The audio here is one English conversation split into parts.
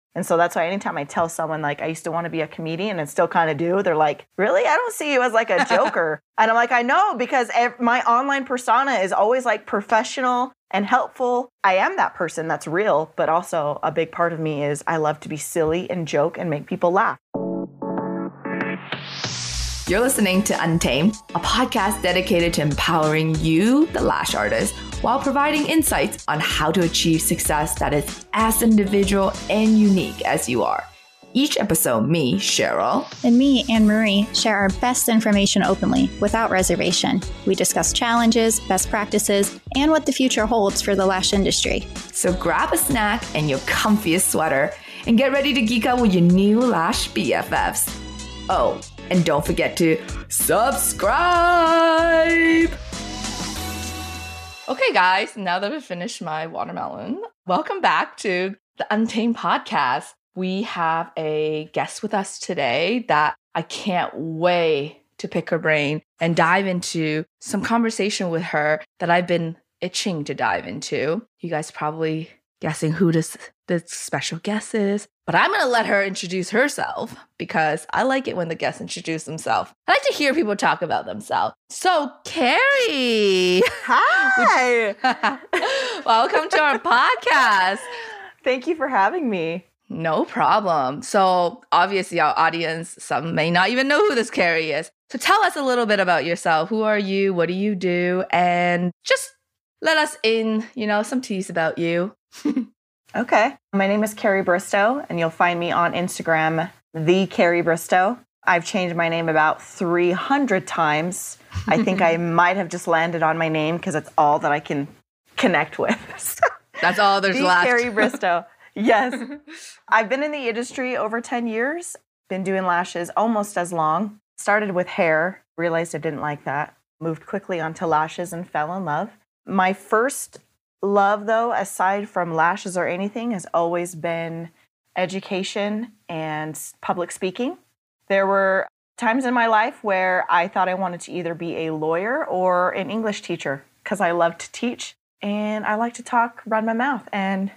And so that's why anytime I tell someone like I used to want to be a comedian and still kind of do, they're like, really? I don't see you as like a joker. And I'm like, I know, because my online persona is always like professional and helpful. I am that person that's real, but also a big part of me is I love to be silly and joke and make people laugh. You're listening to Untamed, a podcast dedicated to empowering you, the lash artist, while providing insights on how to achieve success that is as individual and unique as you are. Each episode, me, Cheryl, and me, Anne-Marie, share our best information openly, without reservation. We discuss challenges, best practices, and what the future holds for the lash industry. So grab a snack and your comfiest sweater and get ready to geek out with your new lash BFFs. Oh, and don't forget to subscribe! Okay, guys, now that I've finished my watermelon, welcome back to the Untamed podcast. We have a guest with us today that I can't wait to pick her brain and dive into some conversation with her that I've been itching to dive into. You guys probably guessing who this special guest is, but I'm going to let her introduce herself because I like it when the guests introduce themselves. I like to hear people talk about themselves. So, Carrie. Hi. Welcome to our podcast. Thank you for having me. No problem. So, obviously, our audience, some may not even know who this Carrie is. So, tell us a little bit about yourself. Who are you? What do you do? And just let us in, some tease about you. Okay. My name is Carrie Bristow, and you'll find me on Instagram, the Carrie Bristow. I've changed my name about 300 times. I think I might have just landed on my name because it's all that I can connect with. That's all there's left. Carrie Bristow. Yes. I've been in the industry over 10 years, been doing lashes almost as long. Started with hair, realized I didn't like that. Moved quickly onto lashes and fell in love. My first love, though, aside from lashes or anything, has always been education and public speaking. There were times in my life where I thought I wanted to either be a lawyer or an English teacher because I love to teach and I like to talk, run my mouth, and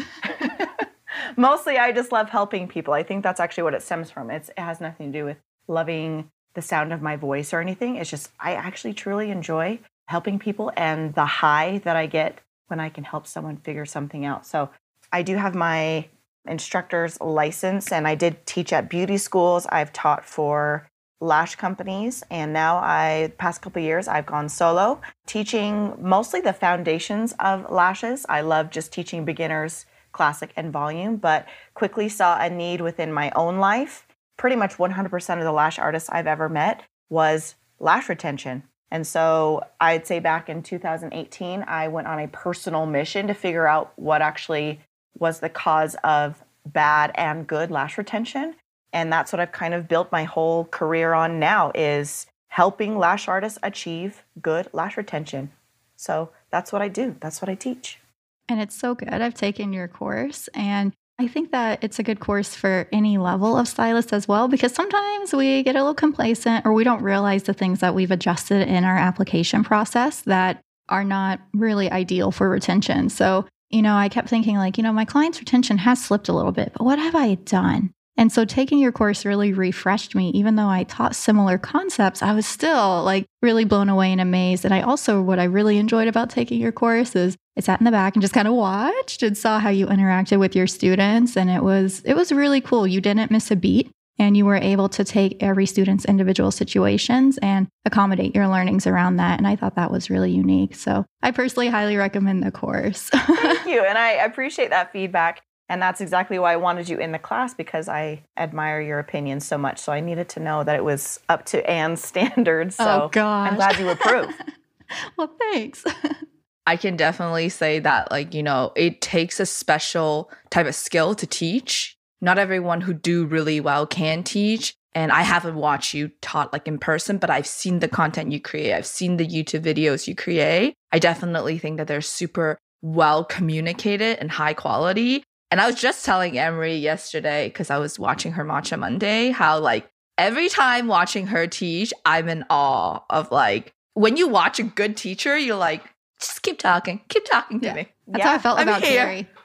mostly I just love helping people. I think that's actually what it stems from. It has nothing to do with loving the sound of my voice or anything. It's just I actually truly enjoy helping people and the high that I get when I can help someone figure something out. So I do have my instructor's license, and I did teach at beauty schools. I've taught for lash companies, and now past couple of years, I've gone solo, teaching mostly the foundations of lashes. I love just teaching beginners, classic and volume, but quickly saw a need within my own life. Pretty much 100% of the lash artists I've ever met was lash retention. And so I'd say back in 2018, I went on a personal mission to figure out what actually was the cause of bad and good lash retention. And that's what I've kind of built my whole career on now, is helping lash artists achieve good lash retention. So that's what I do. That's what I teach. And it's so good. I've taken your course, and I think that it's a good course for any level of stylist as well, because sometimes we get a little complacent or we don't realize the things that we've adjusted in our application process that are not really ideal for retention. So, I kept thinking my client's retention has slipped a little bit, but what have I done? And so taking your course really refreshed me. Even though I taught similar concepts, I was still really blown away and amazed. And what I really enjoyed about taking your course is I sat in the back and just kind of watched and saw how you interacted with your students. And it was really cool. You didn't miss a beat, and you were able to take every student's individual situations and accommodate your learnings around that. And I thought that was really unique. So I personally highly recommend the course. Thank you. And I appreciate that feedback. And that's exactly why I wanted you in the class, because I admire your opinion so much. So I needed to know that it was up to Anne's standards. So I'm glad you approve. Well, thanks. I can definitely say that, it takes a special type of skill to teach. Not everyone who do really well can teach. And I haven't watched you taught in person, but I've seen the content you create. I've seen the YouTube videos you create. I definitely think that they're super well communicated and high quality. And I was just telling Emery yesterday, because I was watching her Matcha Monday, how every time watching her teach, I'm in awe of when you watch a good teacher, you're just keep talking to me. That's how I felt about Carrie.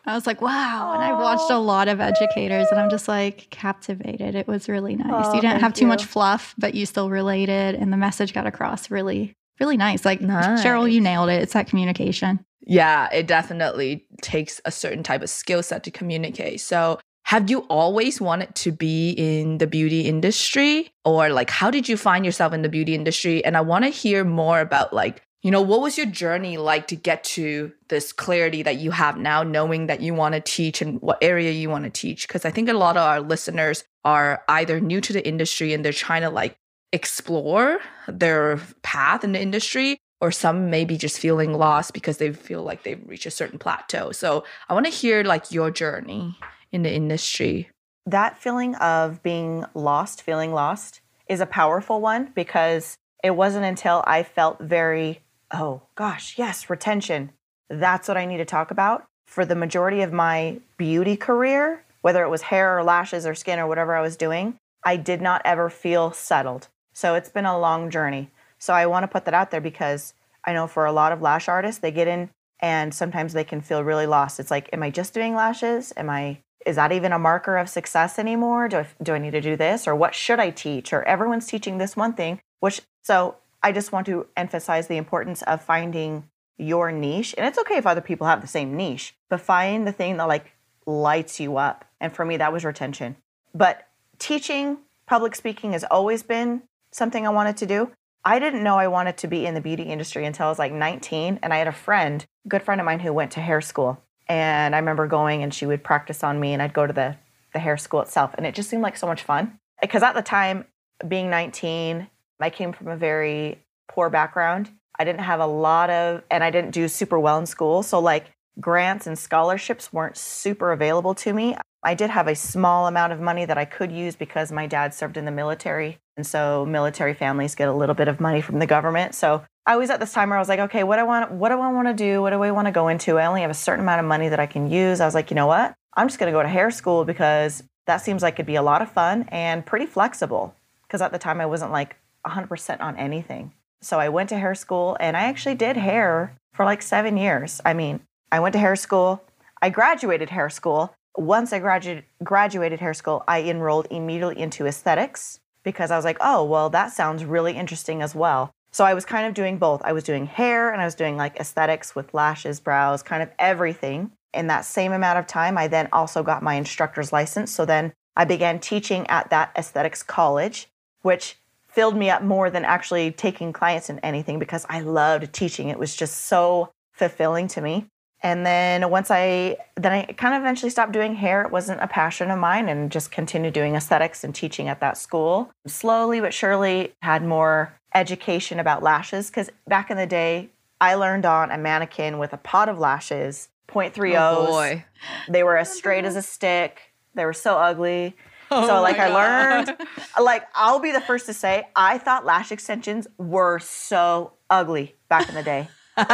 I was like, wow. And I've watched a lot of educators and I'm just like captivated. It was really nice. You didn't have too much fluff, but you still related and the message got across really, really nice. Like Cheryl, you nailed it. It's that communication. Yeah, it definitely takes a certain type of skill set to communicate. So have you always wanted to be in the beauty industry, or like how did you find yourself in the beauty industry? And I want to hear more about like, you know, what was your journey like to get to this clarity that you have now, knowing that you want to teach and what area you want to teach? Because I think a lot of our listeners are either new to the industry and they're trying to like explore their path in the industry, or some maybe just feeling lost because they feel like they've reached a certain plateau. So I want to hear like your journey in the industry. That feeling of being lost, feeling lost, is a powerful one, because it wasn't until I felt very, oh gosh, yes, retention. That's what I need to talk about. For the majority of my beauty career, whether it was hair or lashes or skin or whatever I was doing, I did not ever feel settled. So it's been a long journey. So I want to put that out there, because I know for a lot of lash artists, they get in and sometimes they can feel really lost. It's like, am I just doing lashes? Is that even a marker of success anymore? Do I need to do this? Or what should I teach? Or everyone's teaching this one thing, so I just want to emphasize the importance of finding your niche. And it's okay if other people have the same niche, but find the thing that like lights you up. And for me, that was retention. But teaching, public speaking has always been something I wanted to do. I didn't know I wanted to be in the beauty industry until I was like 19. And I had a good friend of mine who went to hair school. And I remember going and she would practice on me and I'd go to the hair school itself. And it just seemed like so much fun. Because at the time, being 19, I came from a very poor background. I didn't have and I didn't do super well in school. So like grants and scholarships weren't super available to me. I did have a small amount of money that I could use because my dad served in the military. And so military families get a little bit of money from the government. So I was at this time where I was like, okay, what do I want to do? What do I want to go into? I only have a certain amount of money that I can use. I was like, you know what? I'm just going to go to hair school because that seems like it'd be a lot of fun and pretty flexible. Because at the time I wasn't like 100% on anything. So I went to hair school and I actually did hair for like 7 years. I mean, I went to hair school. I graduated hair school. Once I graduated hair school, I enrolled immediately into aesthetics because I was like, oh, well, that sounds really interesting as well. So I was kind of doing both. I was doing hair and I was doing like aesthetics with lashes, brows, kind of everything. In that same amount of time, I then also got my instructor's license. So then I began teaching at that aesthetics college, which filled me up more than actually taking clients in anything because I loved teaching. It was just so fulfilling to me. And then I kind of eventually stopped doing hair. It wasn't a passion of mine and just continued doing aesthetics and teaching at that school. Slowly but surely had more education about lashes because back in the day, I learned on a mannequin with a pot of lashes, 0.30s. Oh boy. They were as straight as a stick. They were so ugly. Oh so like my I learned, like I'll be the first to say, I thought lash extensions were so ugly back in the day.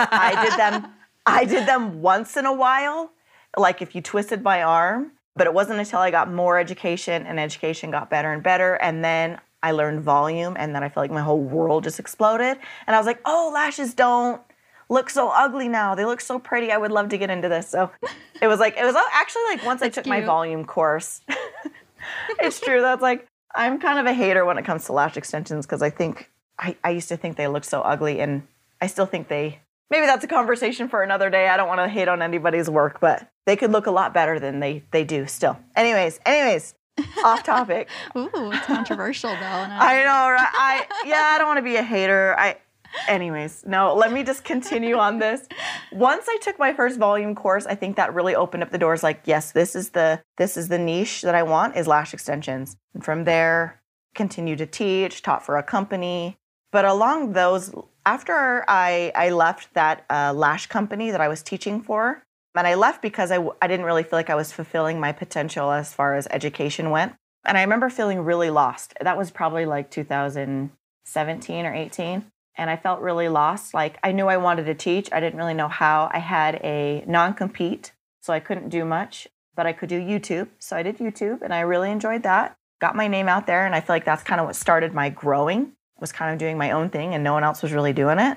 I did them once in a while, like if you twisted my arm, but it wasn't until I got more education and education got better and better. And then I learned volume and then I felt like my whole world just exploded. And I was like, oh, lashes don't look so ugly now. They look so pretty. I would love to get into this. So it was actually like once I took my volume course. It's true. That's like, I'm kind of a hater when it comes to lash extensions because I used to think they looked so ugly and I still think maybe that's a conversation for another day. I don't want to hate on anybody's work, but they could look a lot better than they do still. Anyways, off topic. Ooh, it's controversial though. I know, right? I don't want to be a hater. Anyways, no, let me just continue on this. Once I took my first volume course, I think that really opened up the doors like, yes, this is the niche that I want is lash extensions. And from there, continued to teach, taught for a company. But along those, after I left that lash company that I was teaching for, and I left because I didn't really feel like I was fulfilling my potential as far as education went. And I remember feeling really lost. That was probably like 2017 or 18. And I felt really lost. Like I knew I wanted to teach. I didn't really know how. I had a non-compete, so I couldn't do much, but I could do YouTube. So I did YouTube and I really enjoyed that. Got my name out there and I feel like that's kind of what started my growing, was kind of doing my own thing and no one else was really doing it.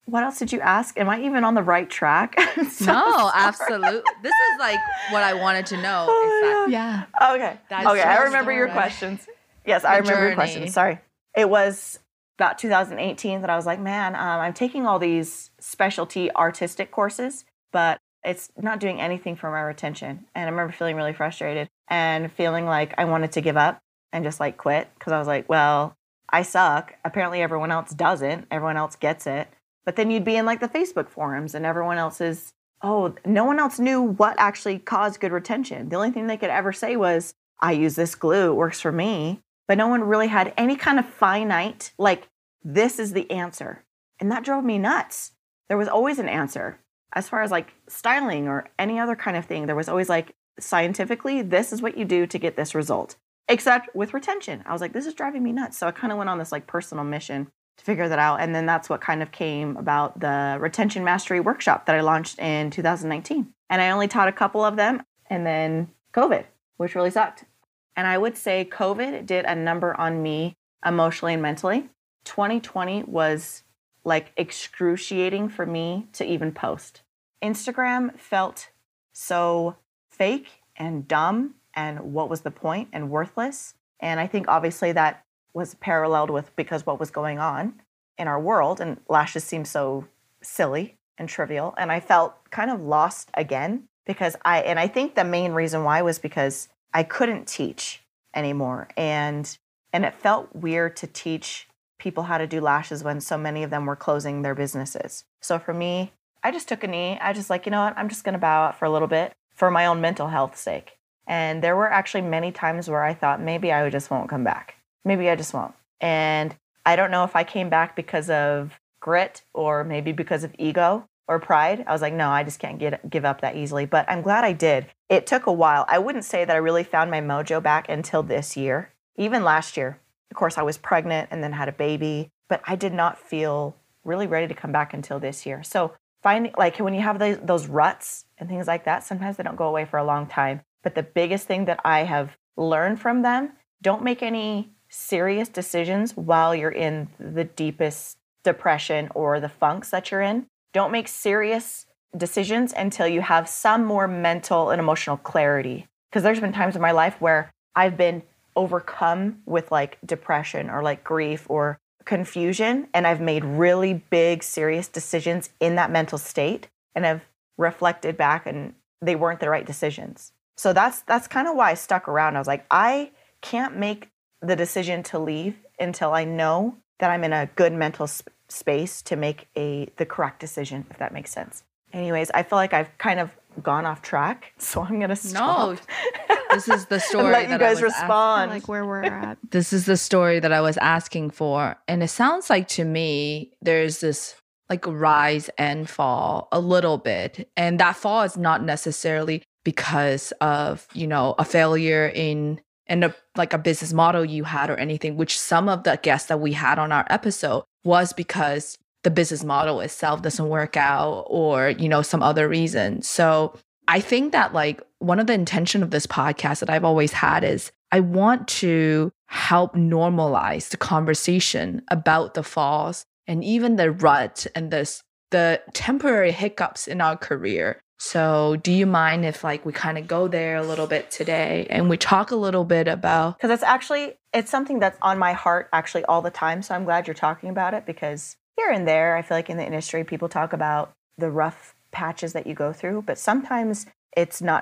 what else did you ask? Am I even on the right track? I'm so No, sorry. absolutely. This is like what I wanted to know. Is that Yeah. Okay. That's Okay. I your remember your story. questions. Yes, I The remember your journey. questions. Sorry. It was about 2018 that I was like, man, I'm taking all these specialty artistic courses, but it's not doing anything for my retention. And I remember feeling really frustrated and feeling like I wanted to give up and just like quit because I was like, well, I suck. Apparently everyone else doesn't. Everyone else gets it. But then you'd be in like the Facebook forums and everyone else is, oh, no one else knew what actually caused good retention. The only thing they could ever say was, I use this glue, it works for me. But no one really had any kind of finite, like, this is the answer. And that drove me nuts. There was always an answer. As far as like styling or any other kind of thing, there was always like, scientifically, this is what you do to get this result. Except with retention. I was like, this is driving me nuts. So I kind of went on this like personal mission to figure that out. And then that's what kind of came about the Retention Mastery Workshop that I launched in 2019. And I only taught a couple of them. And then COVID, which really sucked. And I would say COVID did a number on me emotionally and mentally. 2020 was like excruciating for me to even post. Instagram felt so fake and dumb and what was the point and worthless. And I think obviously that was paralleled with because what was going on in our world, and lashes seemed so silly and trivial. And I felt kind of lost again because I think the main reason why was because I couldn't teach anymore. And it felt weird to teach people how to do lashes when so many of them were closing their businesses. So for me, I just took a knee. I just like, you know what, I'm just going to bow out for a little bit for my own mental health sake. And there were actually many times where I thought maybe I just won't come back. Maybe I just won't. And I don't know if I came back because of grit or maybe because of ego or pride. I was like, no, I just can't give up that easily. But I'm glad I did. It took a while. I wouldn't say that I really found my mojo back until this year. Even last year. Of course, I was pregnant and then had a baby. But I did not feel really ready to come back until this year. So finding, like when you have those ruts and things like that, sometimes they don't go away for a long time. But the biggest thing that I have learned from them, don't make any serious decisions while you're in the deepest depression or the funks that you're in. Don't make serious decisions until you have some more mental and emotional clarity. Because there's been times in my life where I've been overcome with like depression or like grief or confusion, and I've made really big, serious decisions in that mental state, and I've reflected back and they weren't the right decisions. So that's kind of why I stuck around. I was like, I can't make the decision to leave until I know that I'm in a good mental space to make the correct decision, if that makes sense. Anyways, I feel like I've kind of gone off track, so I'm going to stop. No, this is the story and let you that I guys was respond. Like where we're at. This is the story that I was asking for. And it sounds like to me, there's this like rise and fall a little bit. And that fall is not necessarily because of, you know, a failure in a business model you had or anything, which some of the guests that we had on our episode was because the business model itself doesn't work out or, you know, some other reason. So I think that like one of the intention of this podcast that I've always had is I want to help normalize the conversation about the falls and even the rut and the temporary hiccups in our career. So do you mind if like we kind of go there a little bit today and we talk a little bit about... Because it's something that's on my heart actually all the time. So I'm glad you're talking about it because here and there, I feel like in the industry, people talk about the rough patches that you go through, but sometimes it's not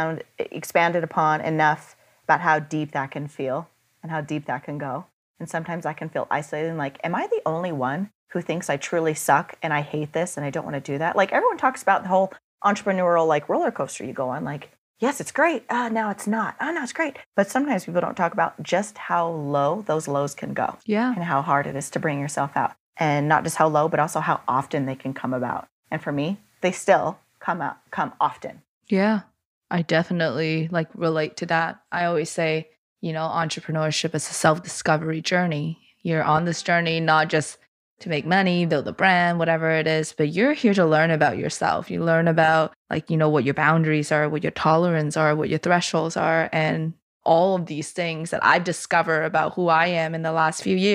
expanded upon enough about how deep that can feel and how deep that can go. And sometimes I can feel isolated and like, am I the only one who thinks I truly suck and I hate this and I don't want to do that? Like everyone talks about the whole entrepreneurial like roller coaster you go on, like, yes, it's great. Now it's not. Oh, no, it's great. But sometimes people don't talk about just how low those lows can go. Yeah. And how hard it is to bring yourself out. And not just how low, but also how often they can come about. And for me, they still come often. Yeah, I definitely like relate to that. I always say, you know, entrepreneurship is a self-discovery journey. You're on this journey, not just to make money, build a brand, whatever it is, but you're here to learn about yourself. You learn about like, you know, what your boundaries are, what your tolerance are, what your thresholds are, and all of these things that I've discovered about who I am in the last few years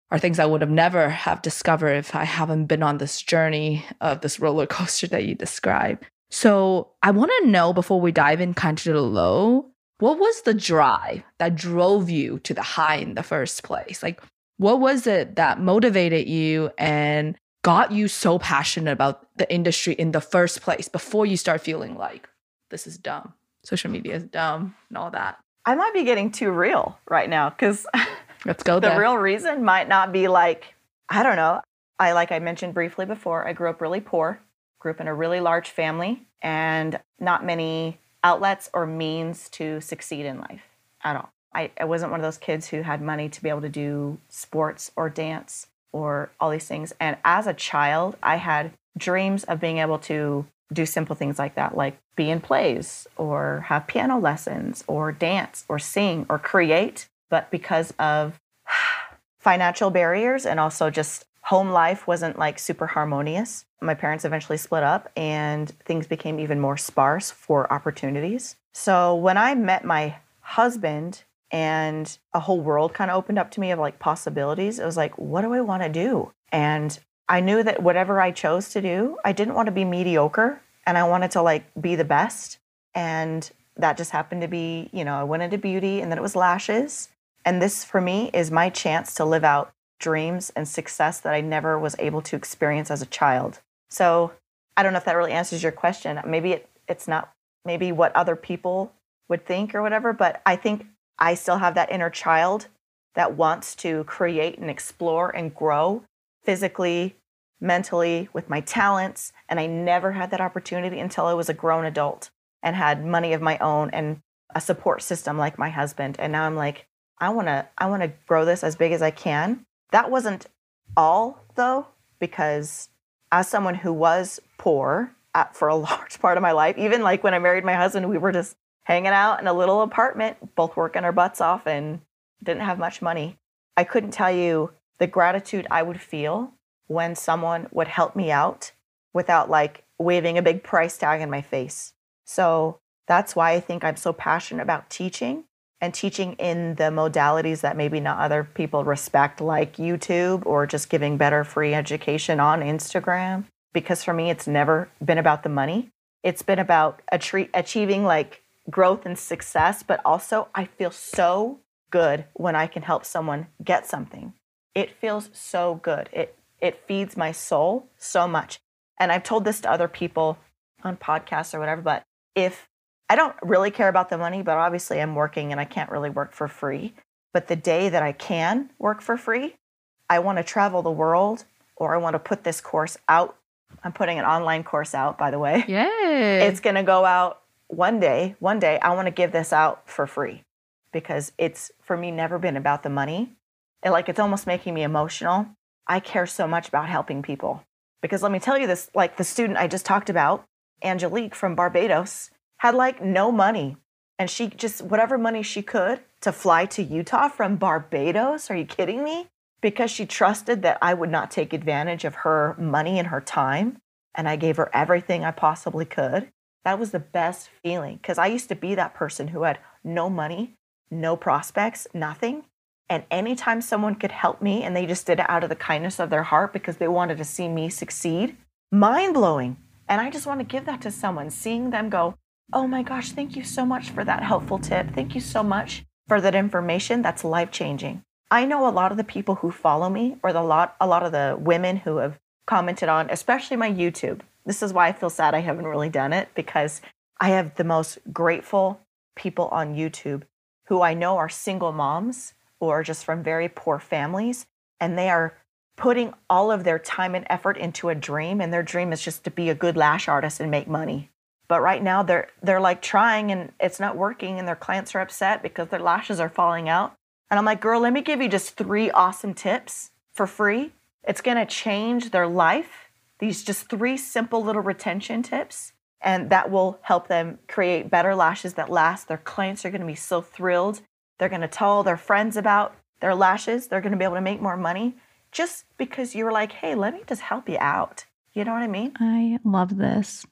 are things I would have never have discovered if I haven't been on this journey of this roller coaster that you described. So I want to know, before we dive in kind of to the low, what was the drive that drove you to the high in the first place? Like, what was it that motivated you and got you so passionate about the industry in the first place before you start feeling like this is dumb, social media is dumb and all that? I might be getting too real right now because let's go the there. real reason might not be like, I don't know. Like I mentioned briefly before, I grew up really poor, grew up in a really large family, and not many outlets or means to succeed in life at all. I wasn't one of those kids who had money to be able to do sports or dance or all these things. And as a child, I had dreams of being able to do simple things like that, like be in plays or have piano lessons or dance or sing or create. But because of financial barriers and also just home life wasn't like super harmonious, my parents eventually split up and things became even more sparse for opportunities. So when I met my husband and a whole world kind of opened up to me of like possibilities, it was like, what do I want to do? And I knew that whatever I chose to do, I didn't want to be mediocre and I wanted to like be the best. And that just happened to be, I went into beauty and then it was lashes. And this for me is my chance to live out dreams and success that I never was able to experience as a child. So I don't know if that really answers your question. Maybe it's not maybe what other people would think or whatever, but I think I still have that inner child that wants to create and explore and grow physically, mentally, with my talents. And I never had that opportunity until I was a grown adult and had money of my own and a support system like my husband. And now I'm like, I want to grow this as big as I can. That wasn't all though, because as someone who was poor for a large part of my life, even like when I married my husband, we were just hanging out in a little apartment, both working our butts off and didn't have much money. I couldn't tell you the gratitude I would feel when someone would help me out without like waving a big price tag in my face. So that's why I think I'm so passionate about teaching and teaching in the modalities that maybe not other people respect, like YouTube or just giving better free education on Instagram. Because for me, it's never been about the money. It's been about achieving like growth and success, but also I feel so good when I can help someone get something. It feels so good. It feeds my soul so much. And I've told this to other people on podcasts or whatever, but if I don't really care about the money, but obviously I'm working and I can't really work for free. But the day that I can work for free, I want to travel the world or I want to put this course out. I'm putting an online course out, by the way. Yay. It's going to go out one day. I want to give this out for free because it's, for me, never been about the money. It's almost making me emotional. I care so much about helping people because let me tell you this, like the student I just talked about, Angelique from Barbados, had like no money. And she just, whatever money she could to fly to Utah from Barbados. Are you kidding me? Because she trusted that I would not take advantage of her money and her time. And I gave her everything I possibly could. That was the best feeling because I used to be that person who had no money, no prospects, nothing. And anytime someone could help me and they just did it out of the kindness of their heart because they wanted to see me succeed, mind blowing. And I just want to give that to someone, seeing them go, oh my gosh, thank you so much for that helpful tip. Thank you so much for that information. That's life-changing. I know a lot of the people who follow me or a lot of the women who have commented on, especially my YouTube. This is why I feel sad I haven't really done it because I have the most grateful people on YouTube who I know are single moms or just from very poor families. And they are putting all of their time and effort into a dream. And their dream is just to be a good lash artist and make money. But right now they're like trying and it's not working and their clients are upset because their lashes are falling out. And I'm like, girl, let me give you just 3 awesome tips for free. It's going to change their life. These just 3 simple little retention tips. And that will help them create better lashes that last. Their clients are going to be so thrilled. They're going to tell their friends about their lashes. They're going to be able to make more money just because you were like, hey, let me just help you out. You know what I mean? I love this.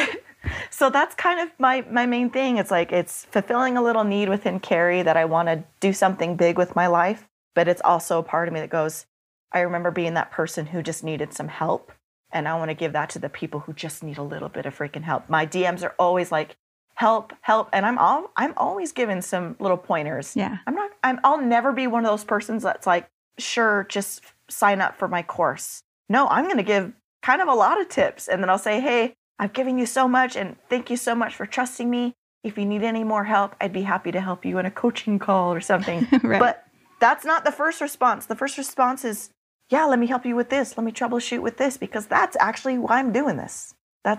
So that's kind of my main thing. It's like it's fulfilling a little need within Carrie that I want to do something big with my life. But it's also a part of me that goes, I remember being that person who just needed some help. And I want to give that to the people who just need a little bit of freaking help. My DMs are always like, help, help. And I'm always giving some little pointers. Yeah. I'll never be one of those persons that's like, sure, just sign up for my course. No, I'm going to give kind of a lot of tips. And then I'll say, hey, I've given you so much and thank you so much for trusting me. If you need any more help, I'd be happy to help you in a coaching call or something. Right. But that's not the first response. The first response is, yeah, let me help you with this. Let me troubleshoot with this, because that's actually why I'm doing this.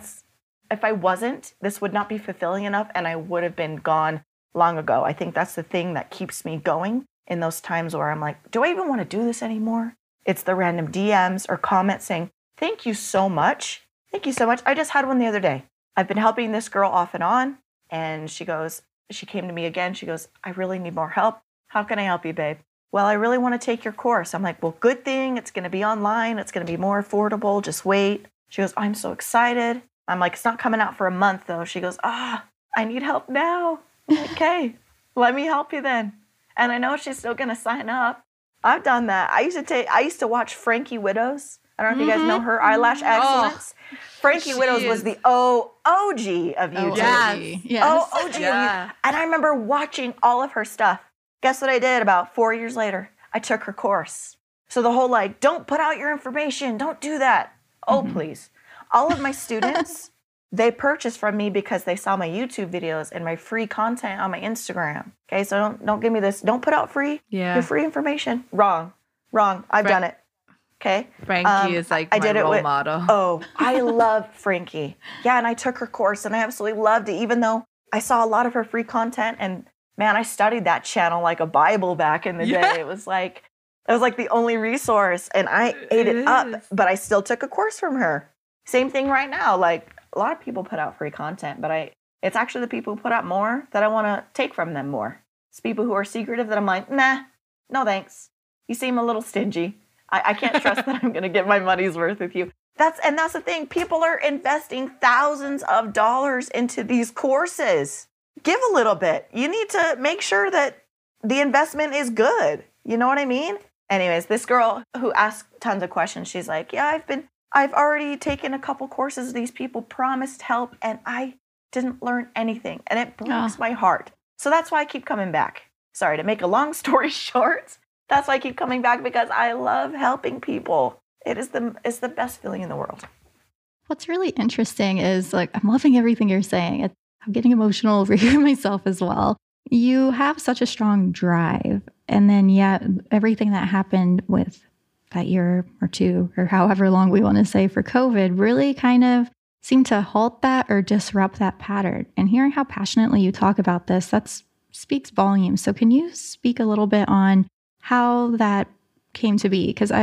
If I wasn't, this would not be fulfilling enough and I would have been gone long ago. I think that's the thing that keeps me going in those times where I'm like, do I even want to do this anymore? It's the random DMs or comments saying, thank you so much. Thank you so much. I just had one the other day. I've been helping this girl off and on. And she came to me again. She goes, I really need more help. How can I help you, babe? Well, I really want to take your course. I'm like, well, good thing. It's going to be online. It's going to be more affordable. Just wait. She goes, I'm so excited. I'm like, it's not coming out for a month though. She goes, I need help now. I'm like, okay, let me help you then. And I know she's still going to sign up. I've done that. I used to watch Frankie Widows. I don't know if you guys know her, Eyelash Excellence. Oh, Frankie Widows was the OG of YouTube. Yes. OG of YouTube. And I remember watching all of her stuff. Guess what I did about 4 years later? I took her course. So the whole like, don't put out your information. Don't do that. Oh, please. All of my students, they purchased from me because they saw my YouTube videos and my free content on my Instagram. Okay, so don't give me this. Don't put out your free information. Wrong. I've done it. Okay. Frankie is like my role model. Oh, I love Frankie. Yeah, and I took her course and I absolutely loved it, even though I saw a lot of her free content. And man, I studied that channel like a Bible back in the day. It was like the only resource, and I ate it up, but I still took a course from her. Same thing right now. Like, a lot of people put out free content, but it's actually the people who put out more that I want to take from them more. It's people who are secretive that I'm like, nah, no thanks. You seem a little stingy. I can't trust that I'm going to get my money's worth with you. That's the thing. People are investing thousands of dollars into these courses. Give a little bit. You need to make sure that the investment is good. You know what I mean? Anyways, this girl who asked tons of questions, she's like, yeah, I've already taken a couple courses. These people promised help and I didn't learn anything. And it breaks my heart. So that's why I keep coming back. Sorry, to make a long story short, that's why I keep coming back, because I love helping people. It's the best feeling in the world. What's really interesting is, like, I'm loving everything you're saying. I'm getting emotional over here myself as well. You have such a strong drive. And then yet everything that happened with that year or two, or however long we want to say, for COVID, really kind of seemed to halt that or disrupt that pattern. And hearing how passionately you talk about this, that speaks volumes. So can you speak a little bit on how that came to be? Because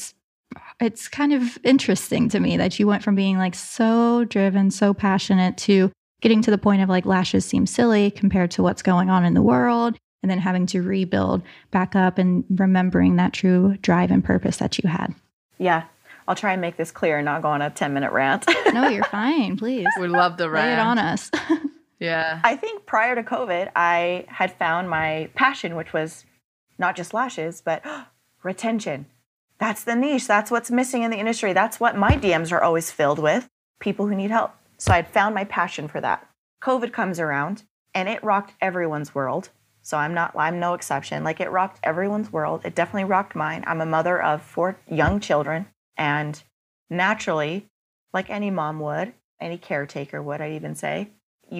it's kind of interesting to me that you went from being like so driven, so passionate, to getting to the point of like, lashes seem silly compared to what's going on in the world, and then having to rebuild back up and remembering that true drive and purpose that you had. Yeah. I'll try and make this clear and not go on a 10-minute rant. No, you're fine. Please. We love the rant. Lay it on us. Yeah. I think prior to COVID, I had found my passion, which was not just lashes, but retention. That's the niche. That's what's missing in the industry. That's what my DMs are always filled with, people who need help. So I'd found my passion for that. COVID comes around and it rocked everyone's world. So I'm no exception. Like, it rocked everyone's world. It definitely rocked mine. I'm a mother of 4 young children. And naturally, like any mom would, any caretaker would, I'd even say,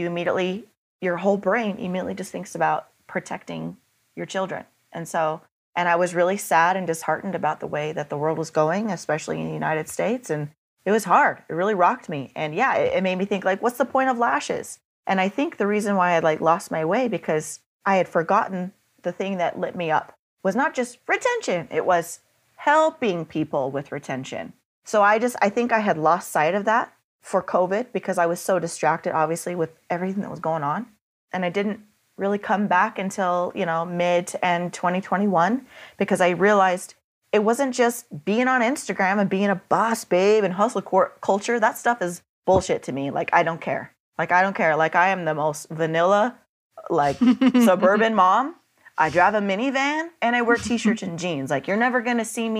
your whole brain immediately just thinks about protecting your children. And I was really sad and disheartened about the way that the world was going, especially in the United States. And it was hard. It really rocked me. And yeah, it made me think, like, what's the point of lashes? And I think the reason why I lost my way, because I had forgotten the thing that lit me up was not just retention. It was helping people with retention. So I think I had lost sight of that for COVID because I was so distracted, obviously, with everything that was going on. And I didn't really come back until, mid to end 2021, because I realized it wasn't just being on Instagram and being a boss babe and hustle culture. That stuff is bullshit to me. Like, I don't care. Like, I am the most vanilla, suburban mom. I drive a minivan and I wear t-shirts and jeans. Like, you're never going to see me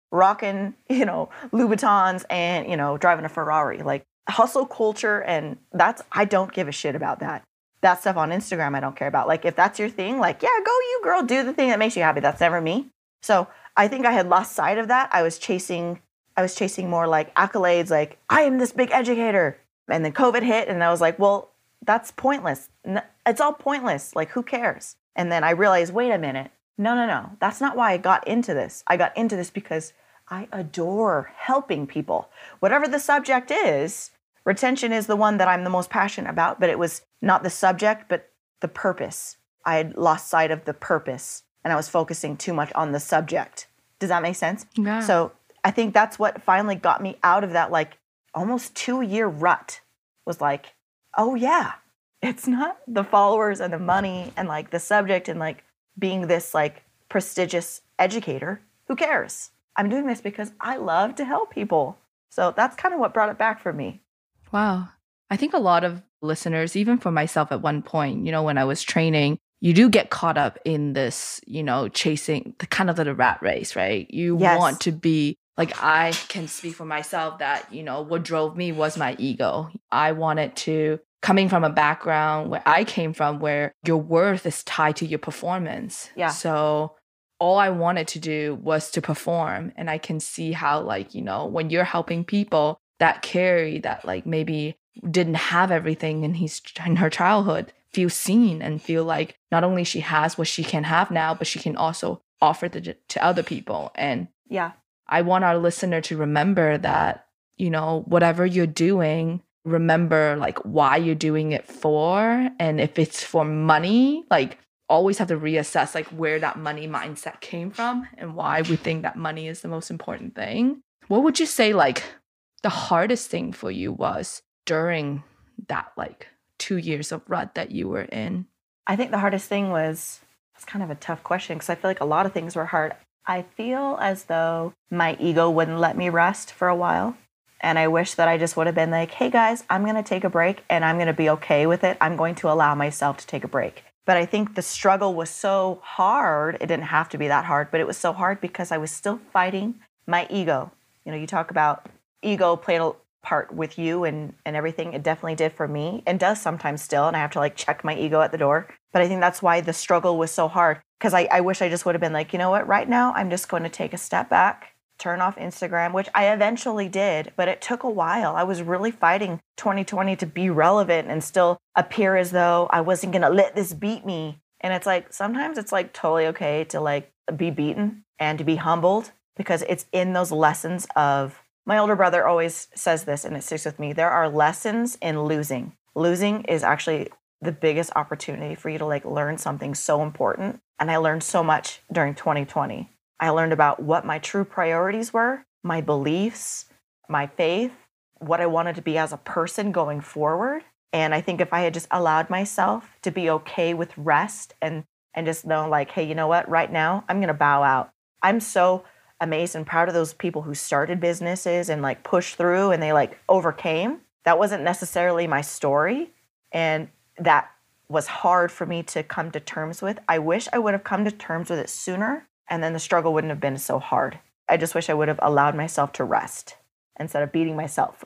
rocking, Louboutins and, driving a Ferrari. Like hustle culture. And I don't give a shit about that. That stuff on Instagram, I don't care about. Like if that's your thing, like, yeah, go you girl, do the thing that makes you happy. That's never me. So I think I had lost sight of that. I was chasing more like accolades, like I am this big educator. And then COVID hit and I was like, well, that's pointless. It's all pointless. Like who cares? And then I realized, wait a minute. No. That's not why I got into this. I got into this because I adore helping people. Whatever the subject is, retention is the one that I'm the most passionate about, but it was not the subject, but the purpose. I had lost sight of the purpose and I was focusing too much on the subject. Does that make sense? Yeah. So I think that's what finally got me out of that like almost 2-year rut. Was like, oh yeah, it's not the followers and the money and like the subject and like being this like prestigious educator. Who cares? I'm doing this because I love to help people. So that's kind of what brought it back for me. Wow. I think a lot of listeners, even for myself at one point, when I was training, you do get caught up in this, chasing the kind of the rat race, right? You want to be like, I can speak for myself that, what drove me was my ego. I wanted to, coming from a background where I came from, where your worth is tied to your performance. Yeah. So all I wanted to do was to perform. And I can see how, like, when you're helping people that carry that, like, maybe didn't have everything in her childhood, feel seen and feel like not only she has what she can have now, but she can also offer to other people. And yeah, I want our listener to remember that, whatever you're doing, remember like why you're doing it for. And if it's for money, like always have to reassess like where that money mindset came from and why we think that money is the most important thing. What would you say like the hardest thing for you was during that like 2 years of rut that you were in? I think the hardest thing it's kind of a tough question because I feel like a lot of things were hard. I feel as though my ego wouldn't let me rest for a while. And I wish that I just would have been like, hey guys, I'm going to take a break and I'm going to be okay with it. I'm going to allow myself to take a break. But I think the struggle was so hard. It didn't have to be that hard, but it was so hard because I was still fighting my ego. You talk about ego played a part with you and everything. It definitely did for me and does sometimes still. And I have to like check my ego at the door. But I think that's why the struggle was so hard. Because I wish I just would have been like, you know what, right now I'm just going to take a step back, turn off Instagram, which I eventually did, but it took a while. I was really fighting 2020 to be relevant and still appear as though I wasn't going to let this beat me. And it's like, sometimes it's like totally okay to like be beaten and to be humbled because it's in those lessons of, my older brother always says this and it sticks with me. There are lessons in losing. Losing is actually the biggest opportunity for you to like learn something so important. And I learned so much during 2020. I learned about what my true priorities were, my beliefs, my faith, what I wanted to be as a person going forward. And I think if I had just allowed myself to be okay with rest and just know like, hey, you know what, right now I'm going to bow out. I'm so amazed and proud of those people who started businesses and like pushed through and they like overcame. That wasn't necessarily my story. And that was hard for me to come to terms with. I wish I would have come to terms with it sooner, and then the struggle wouldn't have been so hard. I just wish I would have allowed myself to rest instead of beating myself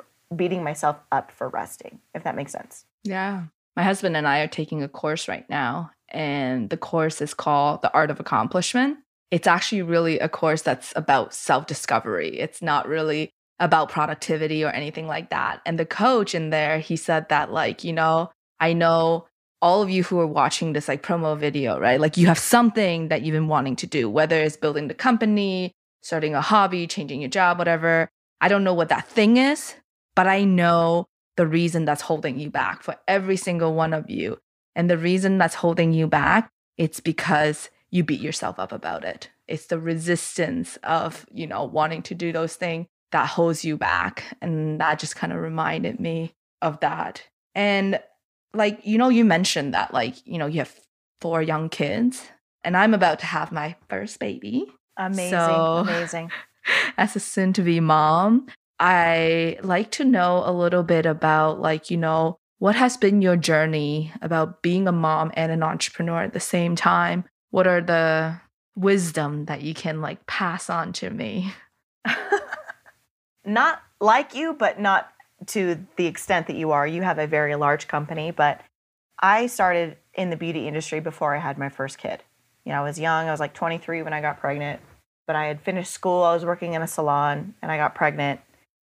up for resting, if that makes sense. Yeah. My husband and I are taking a course right now, and the course is called The Art of Accomplishment. It's actually really a course that's about self-discovery. It's not really about productivity or anything like that. And the coach in there, he said that like, I know all of you who are watching this like promo video, right? Like you have something that you've been wanting to do, whether it's building the company, starting a hobby, changing your job, whatever. I don't know what that thing is, but I know the reason that's holding you back for every single one of you. And the reason that's holding you back, it's because you beat yourself up about it. It's the resistance of, wanting to do those things that holds you back. And that just kind of reminded me of that. And like, you mentioned that like, you have 4 young kids and I'm about to have my first baby. Amazing. As a soon-to-be mom, I like to know a little bit about like, what has been your journey about being a mom and an entrepreneur at the same time? What are the wisdom that you can like pass on to me? Not like you, but not to the extent that you are. You have a very large company, but I started in the beauty industry before I had my first kid. I was young. I was like 23 when I got pregnant, but I had finished school. I was working in a salon and I got pregnant.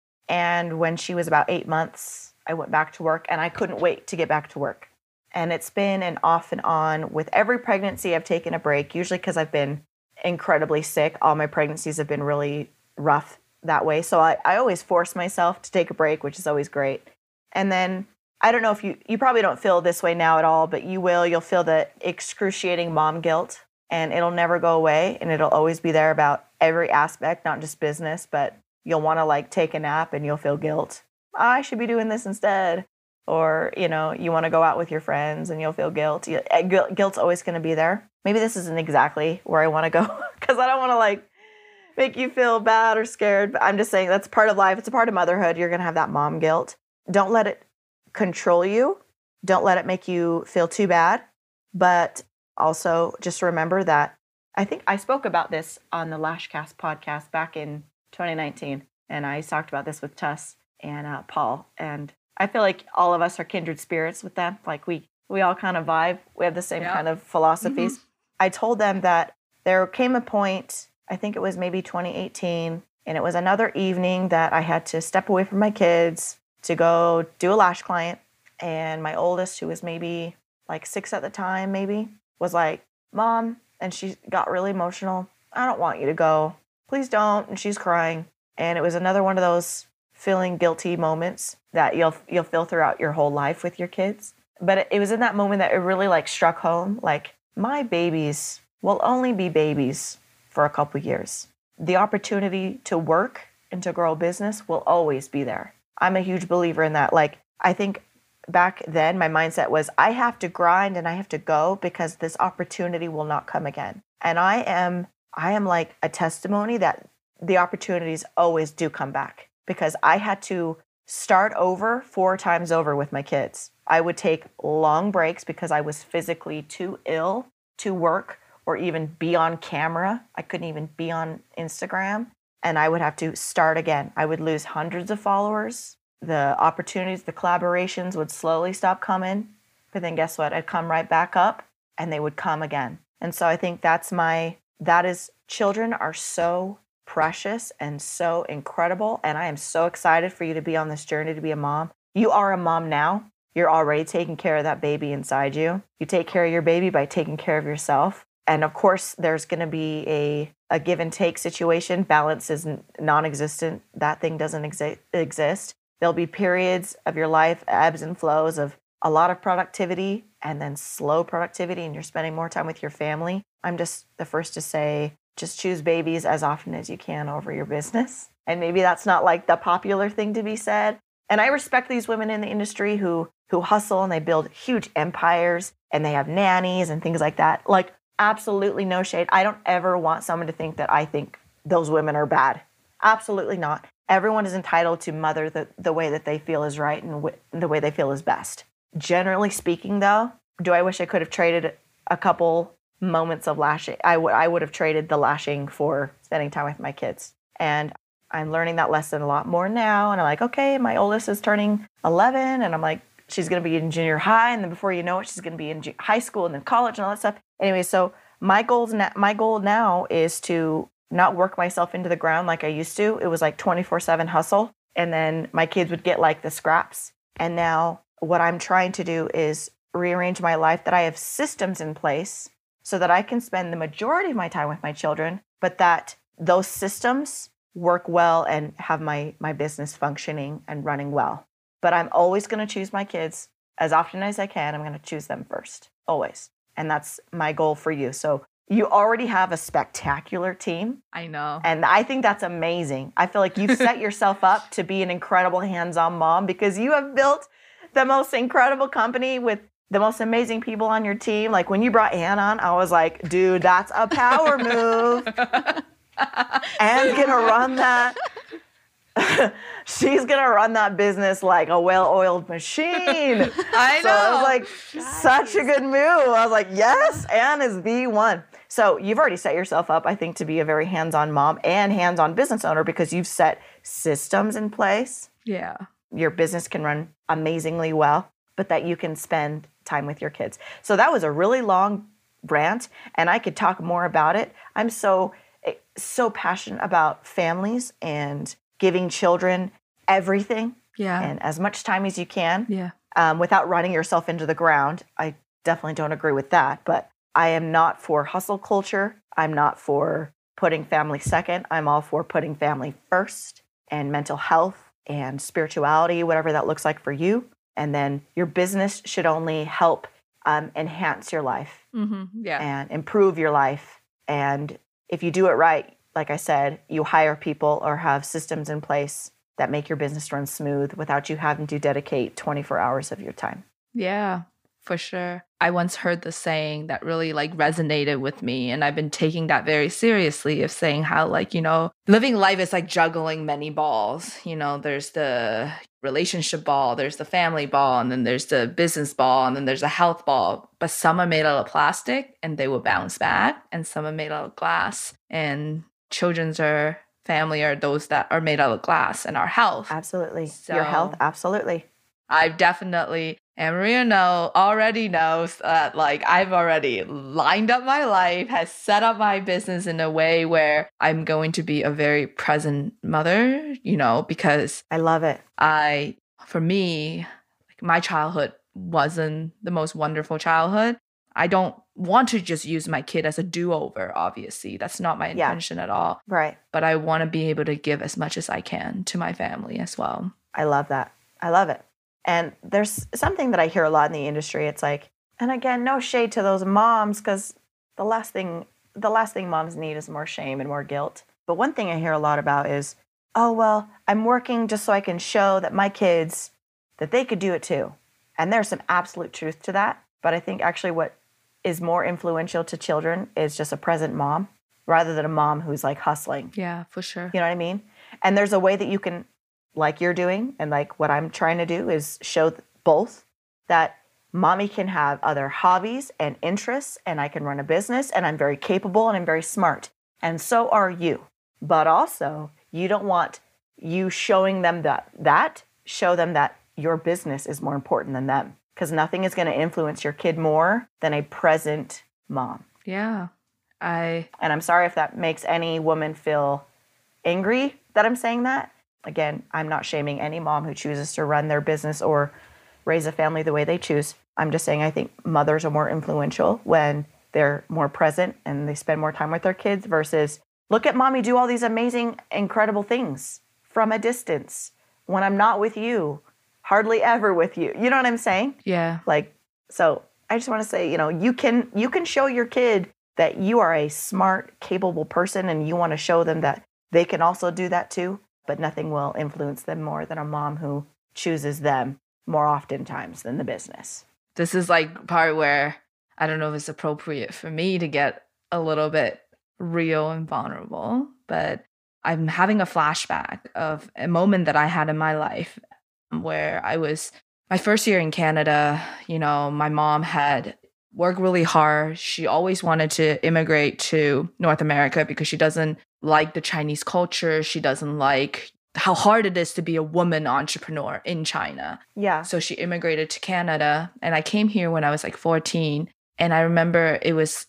And when she was about 8 months, I went back to work and I couldn't wait to get back to work. And it's been an off and on. With every pregnancy, I've taken a break, usually because I've been incredibly sick. All my pregnancies have been really rough that way. So I always force myself to take a break, which is always great. And then I don't know if you probably don't feel this way now at all, but you will. You'll feel the excruciating mom guilt, and it'll never go away. And it'll always be there about every aspect, not just business, but you'll want to like take a nap and you'll feel guilt. I should be doing this instead. Or, you want to go out with your friends and you'll feel guilt. Guilt's always going to be there. Maybe this isn't exactly where I want to go because I don't want to like make you feel bad or scared. But I'm just saying that's part of life. It's a part of motherhood. You're going to have that mom guilt. Don't let it control you. Don't let it make you feel too bad. But also just remember that I think I spoke about this on the Lashcast podcast back in 2019. And I talked about this with Tuss and Paul. And I feel like all of us are kindred spirits with them. Like we all kind of vibe. We have the same kind of philosophies. Mm-hmm. I told them that there came a point, I think it was maybe 2018, and it was another evening that I had to step away from my kids to go do a lash client. And my oldest, who was maybe like 6 at the time, maybe, was like, Mom, and she got really emotional. I don't want you to go. Please don't. And she's crying. And it was another one of those feeling guilty moments that you'll feel throughout your whole life with your kids. But it was in that moment that it really like struck home. Like, my babies will only be babies for a couple years. The opportunity to work and to grow a business will always be there. I'm a huge believer in that. Like, I think back then my mindset was I have to grind and I have to go because this opportunity will not come again. And I am like a testimony that the opportunities always do come back. Because I had to start over 4 times over with my kids. I would take long breaks because I was physically too ill to work or even be on camera. I couldn't even be on Instagram. And I would have to start again. I would lose hundreds of followers. The opportunities, the collaborations would slowly stop coming. But then guess what? I'd come right back up and they would come again. And so I think children are so precious and so incredible. And I am so excited for you to be on this journey to be a mom. You are a mom now. You're already taking care of that baby inside you. You take care of your baby by taking care of yourself. And of course, there's going to be a give and take situation. Balance is non-existent. That thing doesn't exist. There'll be periods of your life, ebbs and flows of a lot of productivity and then slow productivity, and you're spending more time with your family. I'm just the first to say, just choose babies as often as you can over your business. And maybe that's not like the popular thing to be said. And I respect these women in the industry who hustle and they build huge empires and they have nannies and things like that. Like, absolutely no shade. I don't ever want someone to think that I think those women are bad. Absolutely not. Everyone is entitled to mother the way that they feel is right and the way they feel is best. Generally speaking, though, do I wish I could have traded a couple moments of lashing? I would have traded the lashing for spending time with my kids. And I'm learning that lesson a lot more now. And I'm like, okay, my oldest is turning 11. And I'm like, she's going to be in junior high. And then before you know it, she's going to be in high school and then college and all that stuff. Anyway, so my goal now is to not work myself into the ground like I used to. It was like 24/7 hustle. And then my kids would get like the scraps. And now what I'm trying to do is rearrange my life that I have systems in place so that I can spend the majority of my time with my children, but that those systems work well and have my business functioning and running well. But I'm always going to choose my kids as often as I can. I'm going to choose them first, always. And that's my goal for you. So you already have a spectacular team. I know. And I think that's amazing. I feel like you've set yourself up to be an incredible hands-on mom because you have built the most incredible company with the most amazing people on your team. Like when you brought Anne on, I was like, dude, that's a power move. Anne's going to run that. She's going to run that business like a well-oiled machine. I know. So it was like such a good move. I was like, yes, Anne is the one. So you've already set yourself up, I think, to be a very hands-on mom and hands-on business owner because you've set systems in place. Yeah. Your business can run amazingly well, but that you can spend time with your kids. So that was a really long rant, and I could talk more about it. I'm so passionate about families and giving children everything and as much time as you can without running yourself into the ground. I definitely don't agree with that, but I am not for hustle culture. I'm not for putting family second. I'm all for putting family first and mental health and spirituality, whatever that looks like for you. And then your business should only help enhance your life and improve your life. And if you do it right, like I said, you hire people or have systems in place that make your business run smooth without you having to dedicate 24 hours of your time. Yeah, for sure. I once heard the saying that really like resonated with me, and I've been taking that very seriously, of saying how, like, you know, living life is like juggling many balls. You know, there's the relationship ball, there's the family ball, and then there's the business ball, and then there's a health ball. But some are made out of plastic and they will bounce back, and some are made out of glass. And children's or family are those that are made out of glass, and our health. Absolutely. So, your health, absolutely. I've definitely, and Maria already knows that, like, I've already lined up my life, has set up my business in a way where I'm going to be a very present mother, you know, because I love it. For me, like, my childhood wasn't the most wonderful childhood. I don't want to just use my kid as a do-over, obviously. That's not my intention at all. Right. But I want to be able to give as much as I can to my family as well. I love that. I love it. And there's something that I hear a lot in the industry. It's like, and again, no shade to those moms, because the last thing moms need is more shame and more guilt. But one thing I hear a lot about is, oh, well, I'm working just so I can show that my kids, that they could do it too. And there's some absolute truth to that. But I think actually what is more influential to children is just a present mom rather than a mom who's like hustling. Yeah, for sure. You know what I mean? And there's a way that you can, like you're doing, and like what I'm trying to do is show both, that mommy can have other hobbies and interests, and I can run a business, and I'm very capable and I'm very smart. And so are you. But also, you don't want you showing them show them that your business is more important than them. Because nothing is going to influence your kid more than a present mom. Yeah. And I'm sorry if that makes any woman feel angry that I'm saying that. Again, I'm not shaming any mom who chooses to run their business or raise a family the way they choose. I'm just saying I think mothers are more influential when they're more present and they spend more time with their kids versus, look at mommy do all these amazing, incredible things from a distance when I'm not with you. Hardly ever with you. You know what I'm saying? Yeah. Like, so I just want to say, you know, you can show your kid that you are a smart, capable person, and you want to show them that they can also do that too, but nothing will influence them more than a mom who chooses them more oftentimes than the business. This is like part where I don't know if it's appropriate for me to get a little bit real and vulnerable, but I'm having a flashback of a moment that I had in my life where I was my first year in Canada. You know, my mom had worked really hard. She always wanted to immigrate to North America because she doesn't like the Chinese culture. She doesn't like how hard it is to be a woman entrepreneur in China. Yeah. So she immigrated to Canada, and I came here when I was like 14. And I remember it was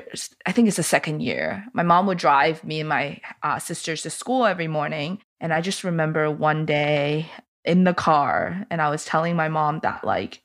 I think it's the second year. My mom would drive me and my sisters to school every morning. And I just remember one day in the car, and I was telling my mom that, like,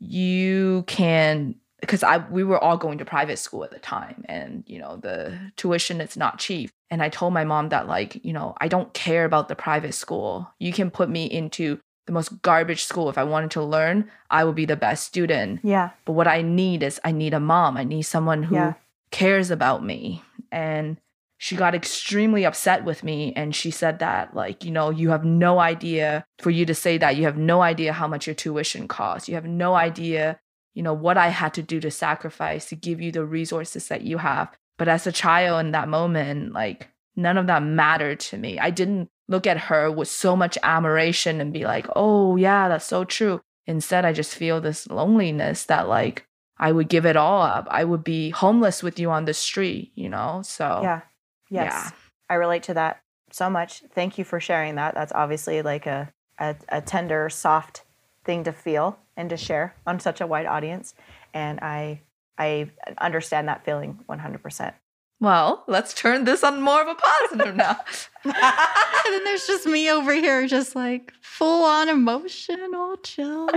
you can, because we were all going to private school at the time, and, you know, the tuition is not cheap. And I told my mom that, like, you know, I don't care about the private school. You can put me into the most garbage school. If I wanted to learn, I would be the best student. Yeah. But what I need is I need a mom. I need someone who cares about me. And she got extremely upset with me, and she said that, like, you know, you have no idea, for you to say that, you have no idea how much your tuition costs. You have no idea, you know, what I had to do to sacrifice to give you the resources that you have. But as a child in that moment, like, none of that mattered to me. I didn't look at her with so much admiration and be like, oh yeah, that's so true. Instead, I just feel this loneliness that, like, I would give it all up. I would be homeless with you on the street, you know? So Yeah. Yes. Yeah. I relate to that so much. Thank you for sharing that. That's obviously like a tender, soft thing to feel and to share on such a wide audience. And I understand that feeling 100%. Well, let's turn this on more of a positive now. And then there's just me over here, just like full on emotional, chill.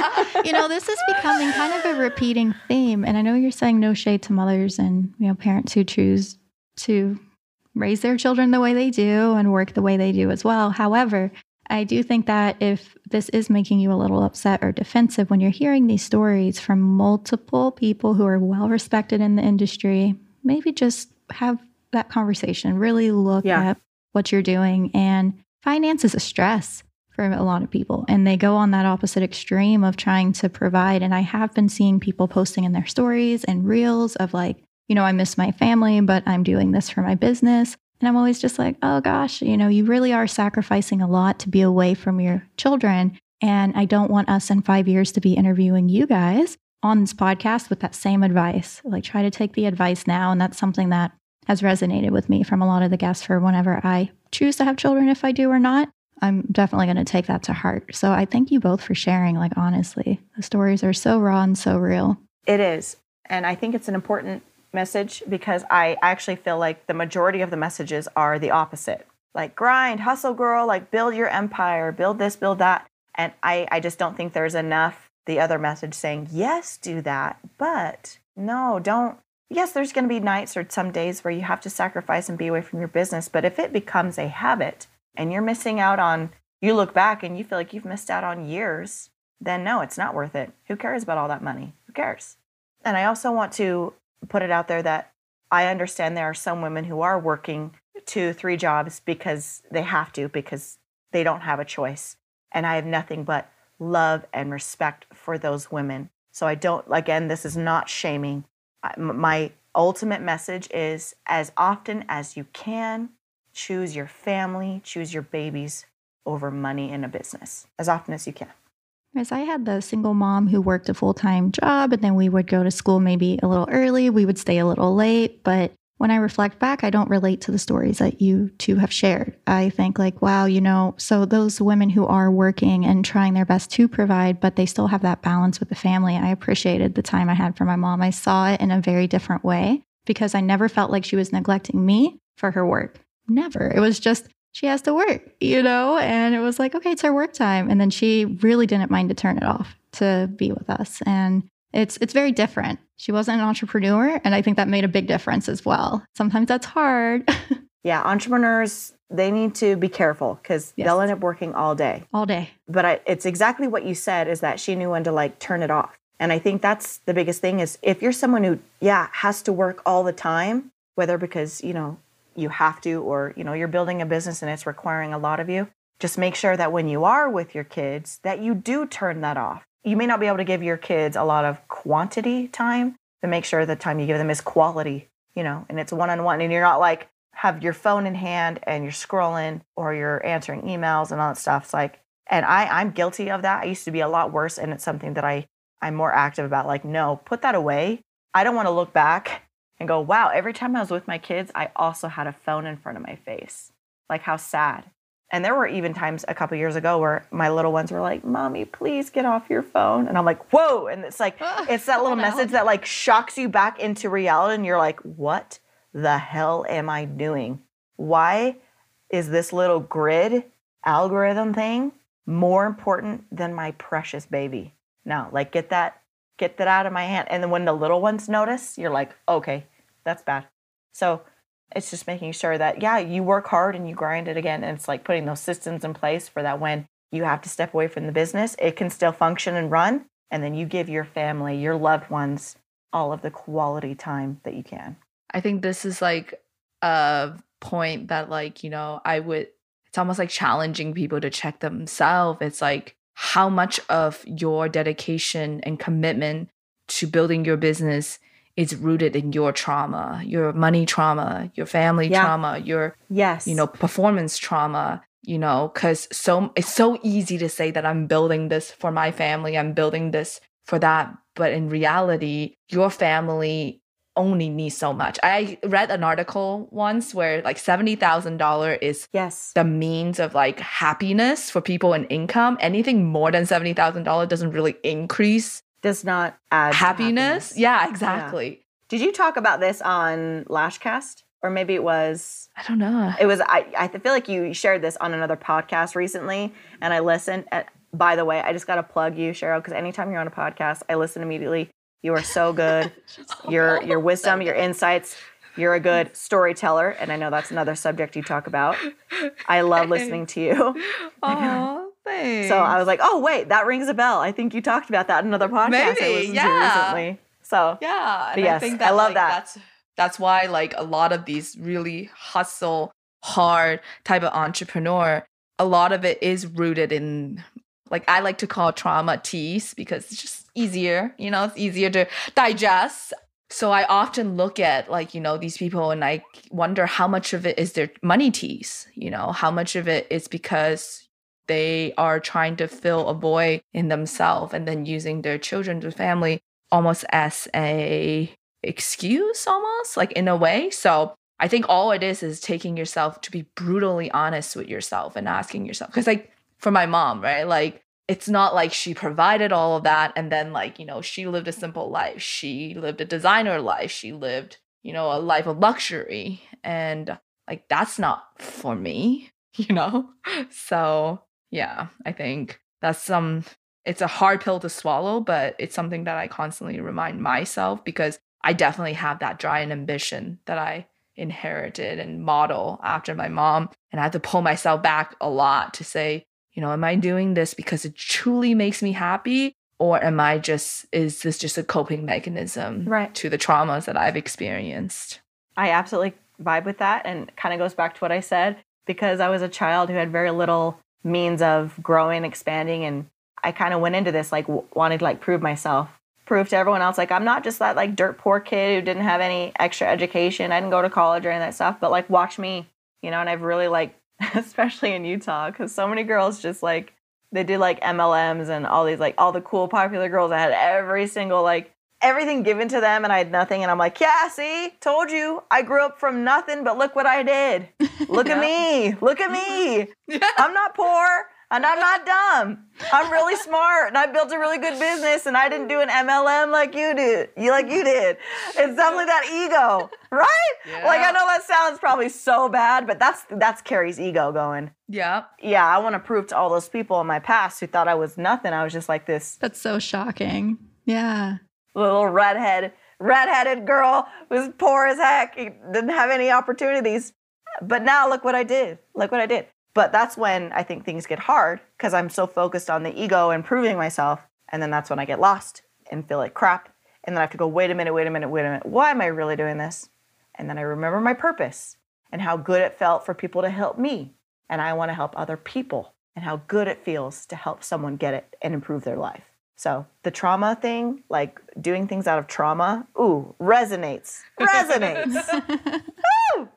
This is becoming kind of a repeating theme. And I know you're saying no shade to mothers and, parents who choose to raise their children the way they do and work the way they do as well. However, I do think that if this is making you a little upset or defensive when you're hearing these stories from multiple people who are well respected in the industry, maybe just have that conversation, really look at what you're doing. And finance is a stress for a lot of people, and they go on that opposite extreme of trying to provide. And I have been seeing people posting in their stories and reels of like, I miss my family, but I'm doing this for my business. And I'm always just like, oh gosh, you really are sacrificing a lot to be away from your children. And I don't want us in 5 years to be interviewing you guys on this podcast with that same advice. Like, try to take the advice now. And that's something that has resonated with me from a lot of the guests for whenever I choose to have children, if I do or not. I'm definitely going to take that to heart. So I thank you both for sharing. Like, honestly, the stories are so raw and so real. It is. And I think it's an important message because I actually feel like the majority of the messages are the opposite. Like, grind, hustle, girl, like build your empire, build this, build that. And I just don't think there's enough the other message saying, yes, do that, but no, don't. Yes, there's going to be nights or some days where you have to sacrifice and be away from your business. But if it becomes a habit and you're missing out on, you look back and you feel like you've missed out on years, then no, it's not worth it. Who cares about all that money? Who cares? And I also want to put it out there that I understand there are some women who are working 2-3 jobs because they have to, because they don't have a choice. And I have nothing but love and respect for those women. So I don't, again, this is not shaming. My ultimate message is, as often as you can, choose your family, choose your babies over money in a business, as often as you can. As I had the single mom who worked a full-time job, and then we would go to school maybe a little early, we would stay a little late. But when I reflect back, I don't relate to the stories that you two have shared. I think like, wow, so those women who are working and trying their best to provide, but they still have that balance with the family. I appreciated the time I had for my mom. I saw it in a very different way because I never felt like she was neglecting me for her work. Never. It was just, she has to work, and it was like, okay, it's her work time. And then she really didn't mind to turn it off to be with us. And it's very different. She wasn't an entrepreneur, and I think that made a big difference as well. Sometimes that's hard. Yeah, entrepreneurs, they need to be careful because they'll end up working all day. All day. But it's exactly what you said, is that she knew when to like turn it off. And I think that's the biggest thing is if you're someone who, has to work all the time, whether because, you have to, or, you're building a business and it's requiring a lot of you, just make sure that when you are with your kids, that you do turn that off. You may not be able to give your kids a lot of quantity time, but make sure the time you give them is quality, and it's one-on-one. And you're not like, have your phone in hand and you're scrolling or you're answering emails and all that stuff. It's like, and I'm guilty of that. I used to be a lot worse. And it's something that I'm more active about. Like, no, put that away. I don't want to look back and go, wow, every time I was with my kids, I also had a phone in front of my face. Like, how sad. And there were even times a couple years ago where my little ones were like, Mommy, please get off your phone. And I'm like, whoa. And it's like, it's that little message that like shocks you back into reality. And you're like, what the hell am I doing? Why is this little grid algorithm thing more important than my precious baby? No, like get that out of my hand. And then when the little ones notice, you're like, okay, that's bad. So it's just making sure that, you work hard and you grind it again. And it's like putting those systems in place for that when you have to step away from the business, it can still function and run. And then you give your family, your loved ones, all of the quality time that you can. I think this is like a point that it's almost like challenging people to check themselves. It's like, how much of your dedication and commitment to building your business is rooted in your trauma, your money trauma, your family trauma, your performance trauma, because it's so easy to say that I'm building this for my family, I'm building this for that. But in reality, your family only needs so much. I read an article once where like $70,000 is Yes. the means of like happiness for people in income. Anything more than $70,000 doesn't really increase Does not add to happiness. Yeah, exactly. Did you talk about this on Lashcast? Or maybe it was, I don't know. It was, I feel like you shared this on another podcast recently, and I listened. By the way, I just got to plug you, Cheryl, because anytime you're on a podcast, I listen immediately. You are so good. Your wisdom, your insights. You're a good storyteller, and I know that's another subject you talk about. I love listening to you. Oh, thanks. So I was like, oh, wait, that rings a bell. I think you talked about that in another podcast I listened to recently. So yeah, and yes, I think that, I love that. That's why like a lot of these really hustle hard type of entrepreneur, a lot of it is rooted in, like, I like to call trauma tease because it's just easier, it's easier to digest. So I often look at like, these people and I wonder how much of it is their money tease, how much of it is because they are trying to fill a void in themselves and then using their children, their family almost as a excuse, almost like in a way. So I think all it is taking yourself to be brutally honest with yourself and asking yourself, because like for my mom, right, like it's not like she provided all of that and then like she lived a simple life, she lived a designer life, she lived a life of luxury, and like that's not for me. So yeah, I think that's it's a hard pill to swallow, but it's something that I constantly remind myself, because I definitely have that drive and ambition that I inherited and model after my mom. And I have to pull myself back a lot to say, am I doing this because it truly makes me happy? Or is this just a coping mechanism to the traumas that I've experienced? I absolutely vibe with that. And kind of goes back to what I said, because I was a child who had very little means of growing, expanding. And I kind of went into this like wanting to like prove to everyone else, like I'm not just that like dirt poor kid who didn't have any extra education. I didn't go to college or any of that stuff, but like watch me, and I've really like, especially in Utah, because so many girls just like, they did like MLMs and all these like all the cool popular girls that had every single like everything given to them, and I had nothing. And I'm like, yeah, see, told you, I grew up from nothing, but look what I did. Look at me. I'm not poor. And I'm not dumb. I'm really smart, and I built a really good business, and I didn't do an MLM like you did. It's definitely that ego, right? Yeah. Like I know that sounds probably so bad, but that's Carrie's ego going. Yeah. Yeah, I want to prove to all those people in my past who thought I was nothing. I was just like this. That's so shocking. Yeah. Little redheaded girl who was poor as heck, didn't have any opportunities. But now look what I did. But that's when I think things get hard, because I'm so focused on the ego and proving myself. And then that's when I get lost and feel like crap. And then I have to go, wait a minute. Why am I really doing this? And then I remember my purpose and how good it felt for people to help me. And I want to help other people, and how good it feels to help someone get it and improve their life. So the trauma thing, like doing things out of trauma, resonates. Woo!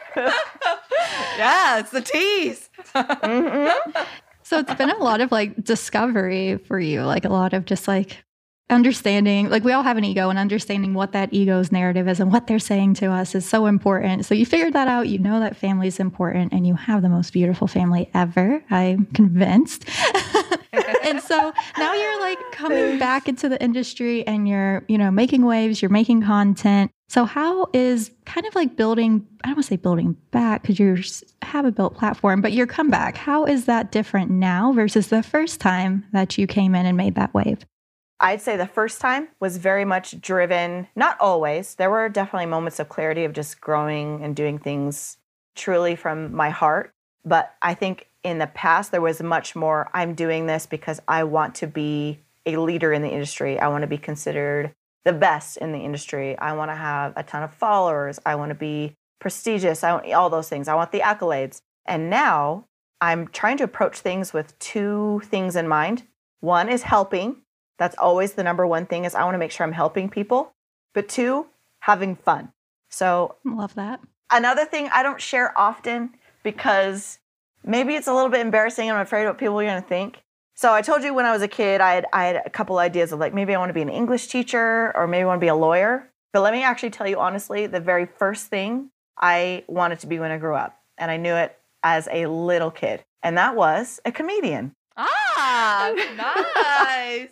Yeah, it's the tease. Mm-hmm. So it's been a lot of like discovery for you, like a lot of just like understanding, like we all have an ego, and understanding what that ego's narrative is and what they're saying to us is so important. So you figured that out, that family is important, and you have the most beautiful family ever, I'm convinced. And so now you're like coming back into the industry, and you're, making waves, you're making content. So how is kind of like building, I don't want to say building back because you have a built platform, but your comeback, how is that different now versus the first time that you came in and made that wave? I'd say the first time was very much driven, not always. There were definitely moments of clarity of just growing and doing things truly from my heart. But I think in the past, there was much more, I'm doing this because I want to be a leader in the industry. I want to be considered the best in the industry. I want to have a ton of followers. I want to be prestigious. I want all those things. I want the accolades. And now I'm trying to approach things with two things in mind. One is helping. That's always the number one thing, is I want to make sure I'm helping people. But two, having fun. So love that. Another thing I don't share often, because maybe it's a little bit embarrassing. I'm afraid what people are going to think. So I told you when I was a kid, I had a couple ideas of like, maybe I want to be an English teacher or maybe I want to be a lawyer. But let me actually tell you honestly, the very first thing I wanted to be when I grew up, and I knew it as a little kid, and that was a comedian. Ah, nice.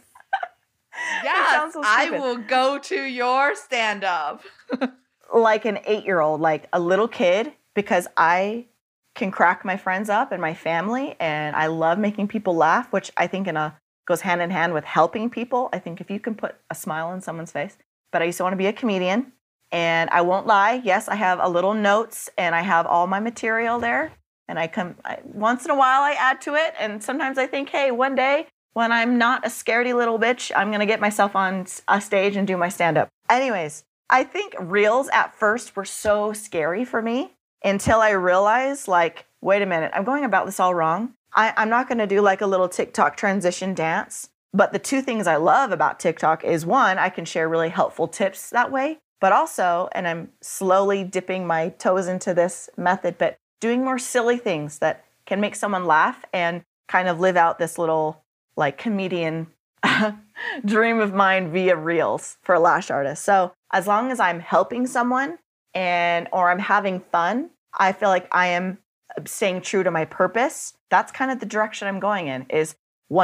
Yes, so I will go to your stand-up. Like an 8-year-old, like a little kid, because I can crack my friends up and my family, and I love making people laugh, which I think goes hand in hand with helping people. I think if you can put a smile on someone's face. But I used to want to be a comedian, and I won't lie. Yes, I have a little notes, and I have all my material there. And once in a while I add to it. And sometimes I think, hey, one day when I'm not a scaredy little bitch, I'm going to get myself on a stage and do my stand-up. Anyways, I think reels at first were so scary for me until I realized, like, wait a minute, I'm going about this all wrong. I'm not going to do like a little TikTok transition dance. But the two things I love about TikTok is, one, I can share really helpful tips that way. But also, and I'm slowly dipping my toes into this method, but doing more silly things that can make someone laugh and kind of live out this little like comedian dream of mine via reels for a lash artist. So as long as I'm helping someone or I'm having fun, I feel like I am staying true to my purpose. That's kind of the direction I'm going in, is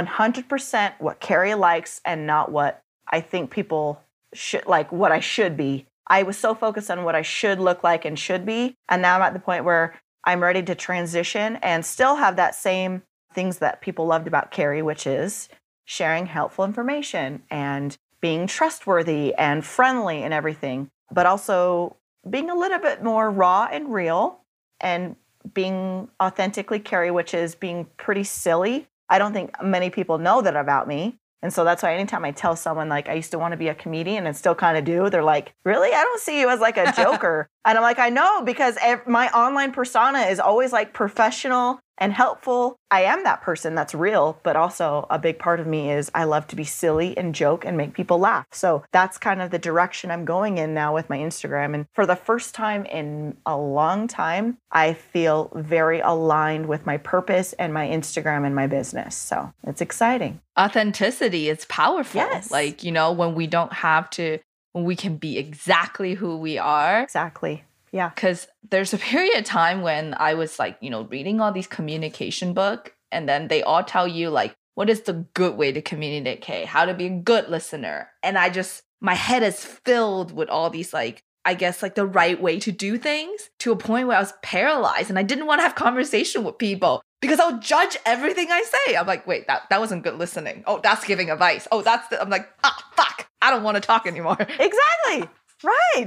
100% what Carrie likes and not what I think people should, like what I should be. I was so focused on what I should look like and should be. And now I'm at the point where I'm ready to transition and still have that same things that people loved about Carrie, which is sharing helpful information and being trustworthy and friendly and everything, but also being a little bit more raw and real and being authentically Carrie, which is being pretty silly. I don't think many people know that about me. And so that's why anytime I tell someone, like, I used to want to be a comedian and still kind of do, they're like, really? I don't see you as like a joker. And I'm like, I know, because my online persona is always like professional and helpful. I am that person that's real, but also a big part of me is I love to be silly and joke and make people laugh. So that's kind of the direction I'm going in now with my Instagram. And for the first time in a long time, I feel very aligned with my purpose and my Instagram and my business. So it's exciting. Authenticity is powerful. Yes. Like, when we can be exactly who we are. Exactly. Yeah. Because there's a period of time when I was like, reading all these communication book, and then they all tell you like, what is the good way to communicate? How to be a good listener. And my head is filled with all these like, I guess like the right way to do things, to a point where I was paralyzed and I didn't want to have conversation with people because I'll judge everything I say. I'm like, wait, that wasn't good listening. Oh, that's giving advice. Oh, I'm like, fuck, I don't want to talk anymore. Exactly. Right.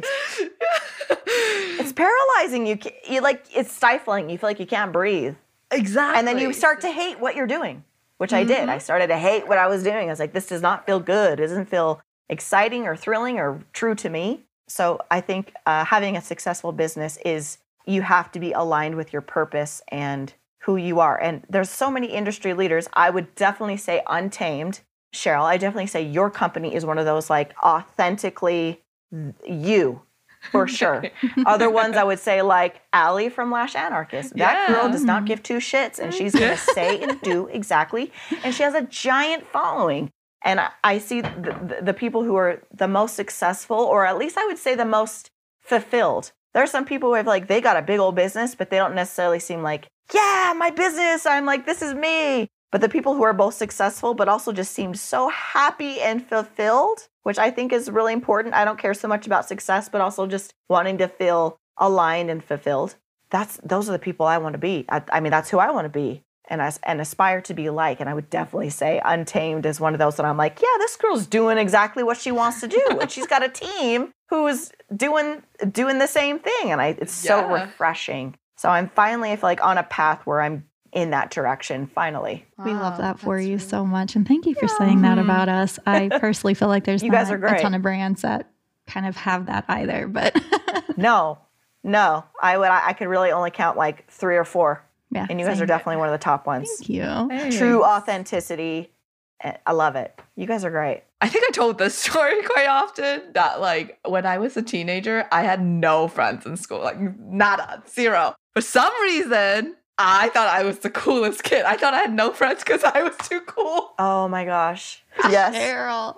It's paralyzing. You like, it's stifling. You feel like you can't breathe. Exactly. And then you start to hate what you're doing, which I did. I started to hate what I was doing. I was like, this does not feel good. It doesn't feel exciting or thrilling or true to me. So I think having a successful business is you have to be aligned with your purpose and who you are. And there's so many industry leaders. I would definitely say Untamed. Cheryl, I definitely say your company is one of those like authentically you, for sure. Other ones I would say like Allie from Lash Anarchist. That girl does not give two shits, and she's going to say and do exactly. And she has a giant following. And I see the people who are the most successful, or at least I would say the most fulfilled. There are some people who have like, they got a big old business, but they don't necessarily seem like, yeah, my business. I'm like, this is me. But the people who are both successful, but also just seem so happy and fulfilled, which I think is really important. I don't care so much about success, but also just wanting to feel aligned and fulfilled. Those are the people I want to be. I mean, that's who I want to be and aspire to be like. And I would definitely say Untamed is one of those that I'm like, yeah, this girl's doing exactly what she wants to do. And she's got a team who's doing the same thing. And it's so refreshing. So I feel like on a path where I'm in that direction, finally. We love that for you so much. And thank you for saying that about us. I personally feel like there's not a ton of brands that kind of have that either, but No. I could really only count like 3 or 4. Yeah, and you guys are definitely one of the top ones. Thank you. Thanks. True authenticity. I love it. You guys are great. I think I told this story quite often that like when I was a teenager, I had no friends in school, like nada, zero. For some reason, I thought I was the coolest kid. I thought I had no friends because I was too cool. Oh my gosh. Yes. Cheryl.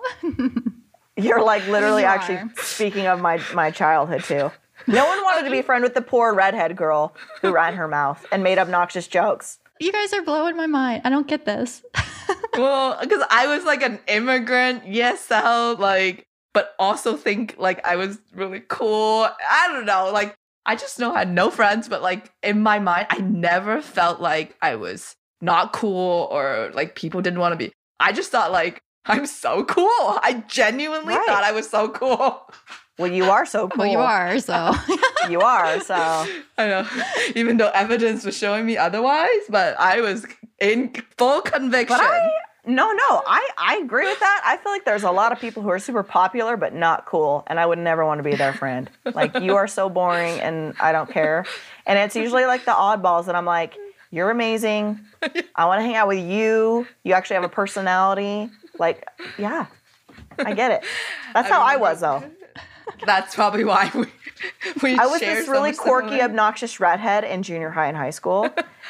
You're like literally You actually are. speaking of my childhood too. No one wanted to be friend with the poor redhead girl who ran her mouth and made obnoxious jokes. You guys are blowing my mind. I don't get this. Well, because I was like an immigrant, yes, so like, but also think like I was really cool. I don't know, like I just know I had no friends, but like in my mind, I never felt like I was not cool or like people didn't want to be. I just thought like I'm so cool. I genuinely Right. thought I was so cool. Well, you are so cool. Well, you are, so. You are, so. I know, even though evidence was showing me otherwise, but I was in full conviction. But no, I agree with that. I feel like there's a lot of people who are super popular but not cool, and I would never want to be their friend. Like, you are so boring, and I don't care. And it's usually like the oddballs that I'm like, you're amazing. I want to hang out with you. You actually have a personality. Like, yeah, I get it. That's how I was, though. That's probably why we I was share this so really much quirky, similar- obnoxious redhead in junior high and high school.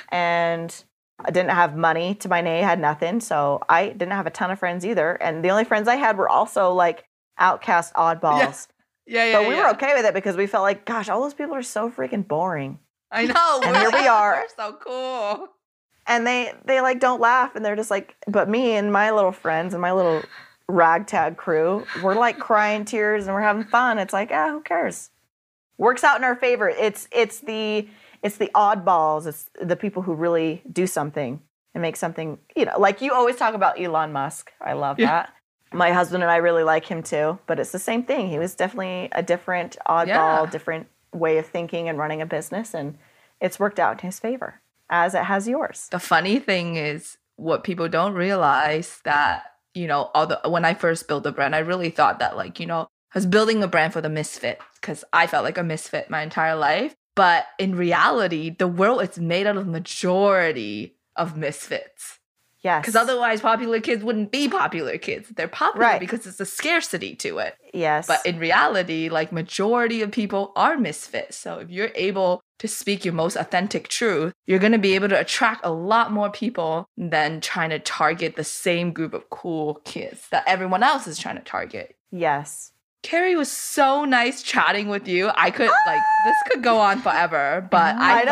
And I didn't have money to my name, had nothing. So I didn't have a ton of friends either. And the only friends I had were also like outcast oddballs. Yeah, But we were okay with it because we felt like, gosh, all those people are so freaking boring. I know. And here we are. We're so cool. And they like don't laugh and they're just like, but me and my little friends and my little ragtag crew, we're like crying tears and we're having fun. It's like, who cares? Works out in our favor. It's the oddballs. It's the people who really do something and make something, like you always talk about Elon Musk. I love that. My husband and I really like him too, but it's the same thing. He was definitely a different oddball, different way of thinking and running a business, and it's worked out in his favor, as it has yours. The funny thing is what people don't realize that, when I first built the brand, I really thought that I was building a brand for the misfit because I felt like a misfit my entire life. But in reality, the world is made out of majority of misfits. Yes. Because otherwise, popular kids wouldn't be popular kids. They're popular because it's a scarcity to it. Yes. But in reality, majority of people are misfits. So if you're able to speak your most authentic truth, you're going to be able to attract a lot more people than trying to target the same group of cool kids that everyone else is trying to target. Yes. Carrie was so nice chatting with you. I could this could go on forever, but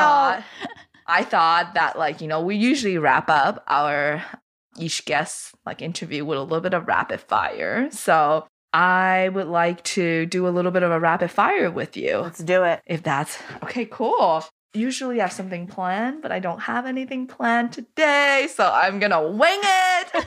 I thought that we usually wrap up our each guest interview with a little bit of rapid fire. So I would like to do a little bit of a rapid fire with you. Let's do it. If that's okay, cool. Usually I have something planned, but I don't have anything planned today, so I'm gonna wing it.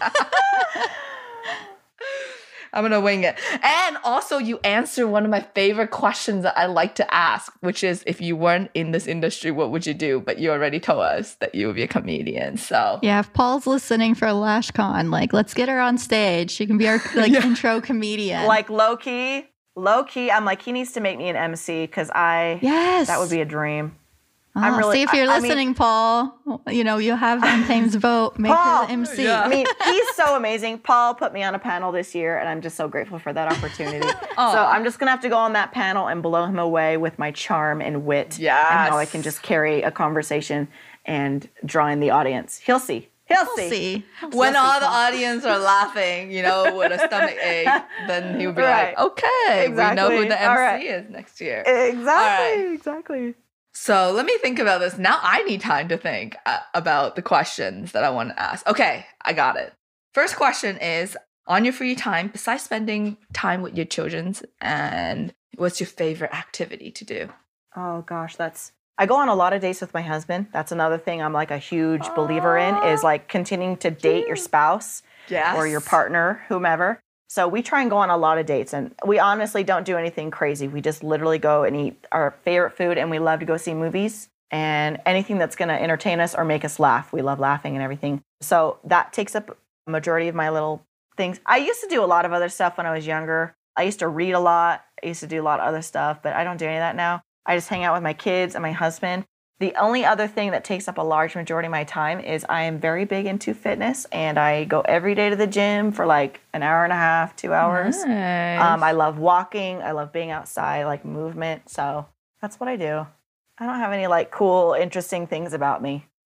I'm going to wing it. And also you answer one of my favorite questions that I like to ask, which is if you weren't in this industry, what would you do? But you already told us that you would be a comedian. So yeah, if Paul's listening for LashCon, let's get her on stage. She can be our intro comedian. Low key, I'm like, he needs to make me an MC because yes, that would be a dream. See if you're listening, Paul. You'll have Untame's vote. Make her the MC. Yeah. I mean, he's so amazing. Paul put me on a panel this year, and I'm just so grateful for that opportunity. So I'm just going to have to go on that panel and blow him away with my charm and wit. Yes. And how I can just carry a conversation and draw in the audience. He'll see. He'll see. When all the audience are laughing, with a stomach ache, then he'll be like, okay, exactly. we know who the MC is next year. Exactly. Exactly. So let me think about this. Now I need time to think about the questions that I want to ask. Okay, I got it. First question is, on your free time, besides spending time with your children, and what's your favorite activity to do? Oh gosh, I go on a lot of dates with my husband. That's another thing I'm a huge believer in is continuing to date your spouse or your partner, whomever. So we try and go on a lot of dates, and we honestly don't do anything crazy. We just literally go and eat our favorite food, and we love to go see movies and anything that's going to entertain us or make us laugh. We love laughing and everything. So that takes up a majority of my little things. I used to do a lot of other stuff when I was younger. I used to read a lot. I used to do a lot of other stuff, but I don't do any of that now. I just hang out with my kids and my husband. The only other thing that takes up a large majority of my time is I am very big into fitness, and I go every day to the gym for an hour and a half, 2 hours. Nice. I love walking. I love being outside, movement. So that's what I do. I don't have any cool, interesting things about me.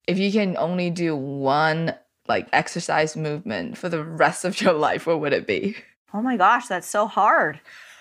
if you can only do one like exercise movement for the rest of your life, what would it be? Oh my gosh, that's so hard.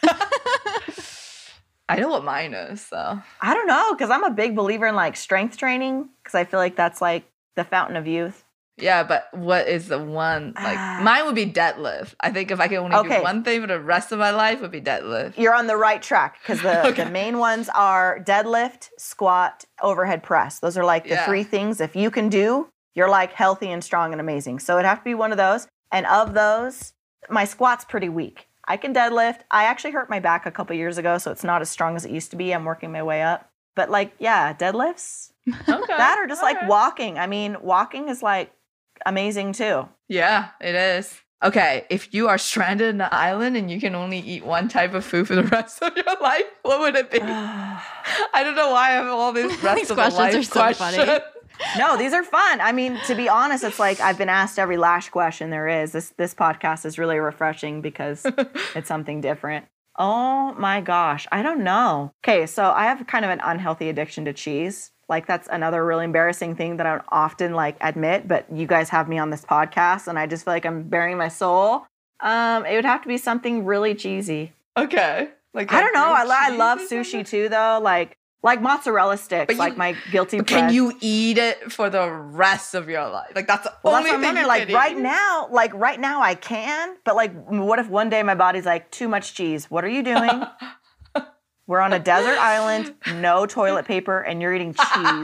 I know what mine is, so. I don't know, because I'm a big believer in like strength training, because I feel like that's like the fountain of youth. Yeah, but what is the one? Like mine would be deadlift. I think if I could only do one thing for the rest of my life, it would be deadlift. You're on the right track, because the main ones are deadlift, squat, overhead press. Those are like the three things. If you can do, you're like healthy and strong and amazing. So it'd have to be one of those. And of those, my squat's pretty weak. I can deadlift. I actually hurt my back a couple years ago, so it's not as strong as it used to be. I'm working my way up. But like, yeah, deadlifts. That or just like walking. I mean, walking is like amazing too. Yeah, it is. Okay, if you are stranded on an island and you can only eat one type of food for the rest of your life, what would it be? I don't know why I have all these rest of the life questions. Are so funny. No, these are fun. I mean, to be honest, it's like I've been asked every lash question there is. This podcast is really refreshing because it's something different. Oh my gosh, I don't know. Okay, so I have kind of an unhealthy addiction to cheese. Like that's another really embarrassing thing that I don't often like admit, but you guys have me on this podcast and I just feel like I'm bearing my soul. It would have to be something really cheesy. Okay. Like I don't know. I love sushi too though. Like mozzarella sticks, like my guilty pleasure. Can you eat it for the rest of your life? Like that's the only thing you like can right eat. Right now I can, but like what if one day my body's like too much cheese? What are you doing? We're on a desert island, no toilet paper, and you're eating cheese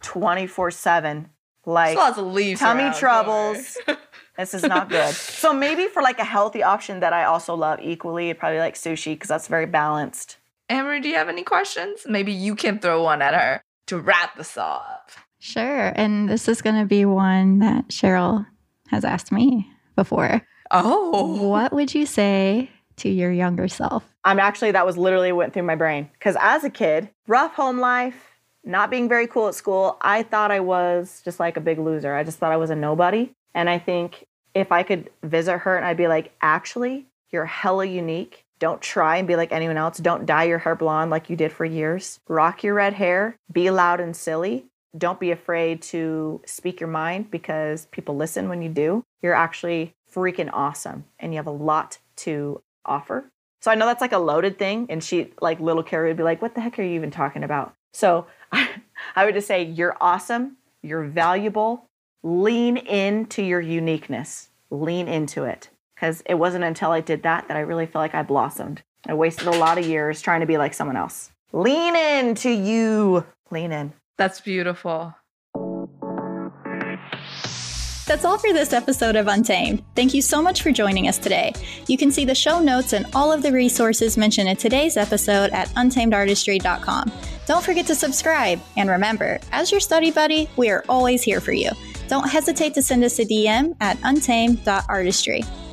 24/7. Like lots of leaves tummy around, troubles. This is not good. So maybe for like a healthy option that I also love equally, probably like sushi because that's very balanced. Amory, do you have any questions? Maybe you can throw one at her to wrap this all up. Sure. And this is going to be one that Cheryl has asked me before. Oh. What would you say to your younger self? That was literally what went through my brain. Because as a kid, rough home life, not being very cool at school, I thought I was just like a big loser. I just thought I was a nobody. And I think if I could visit her and I'd be like, actually, you're hella unique. Don't try and be like anyone else. Don't dye your hair blonde like you did for years. Rock your red hair. Be loud and silly. Don't be afraid to speak your mind because people listen when you do. You're actually freaking awesome and you have a lot to offer. So I know that's like a loaded thing. And she, like little Carrie would be like, what the heck are you even talking about? So I would just say you're awesome. You're valuable. Lean into your uniqueness. Lean into it. Because it wasn't until I did that I really feel like I blossomed. I wasted a lot of years trying to be like someone else. Lean into you. Lean in. That's beautiful. That's all for this episode of Untamed. Thank you so much for joining us today. You can see the show notes and all of the resources mentioned in today's episode at untamedartistry.com. Don't forget to subscribe. And remember, as your study buddy, we are always here for you. Don't hesitate to send us a DM at untamed.artistry.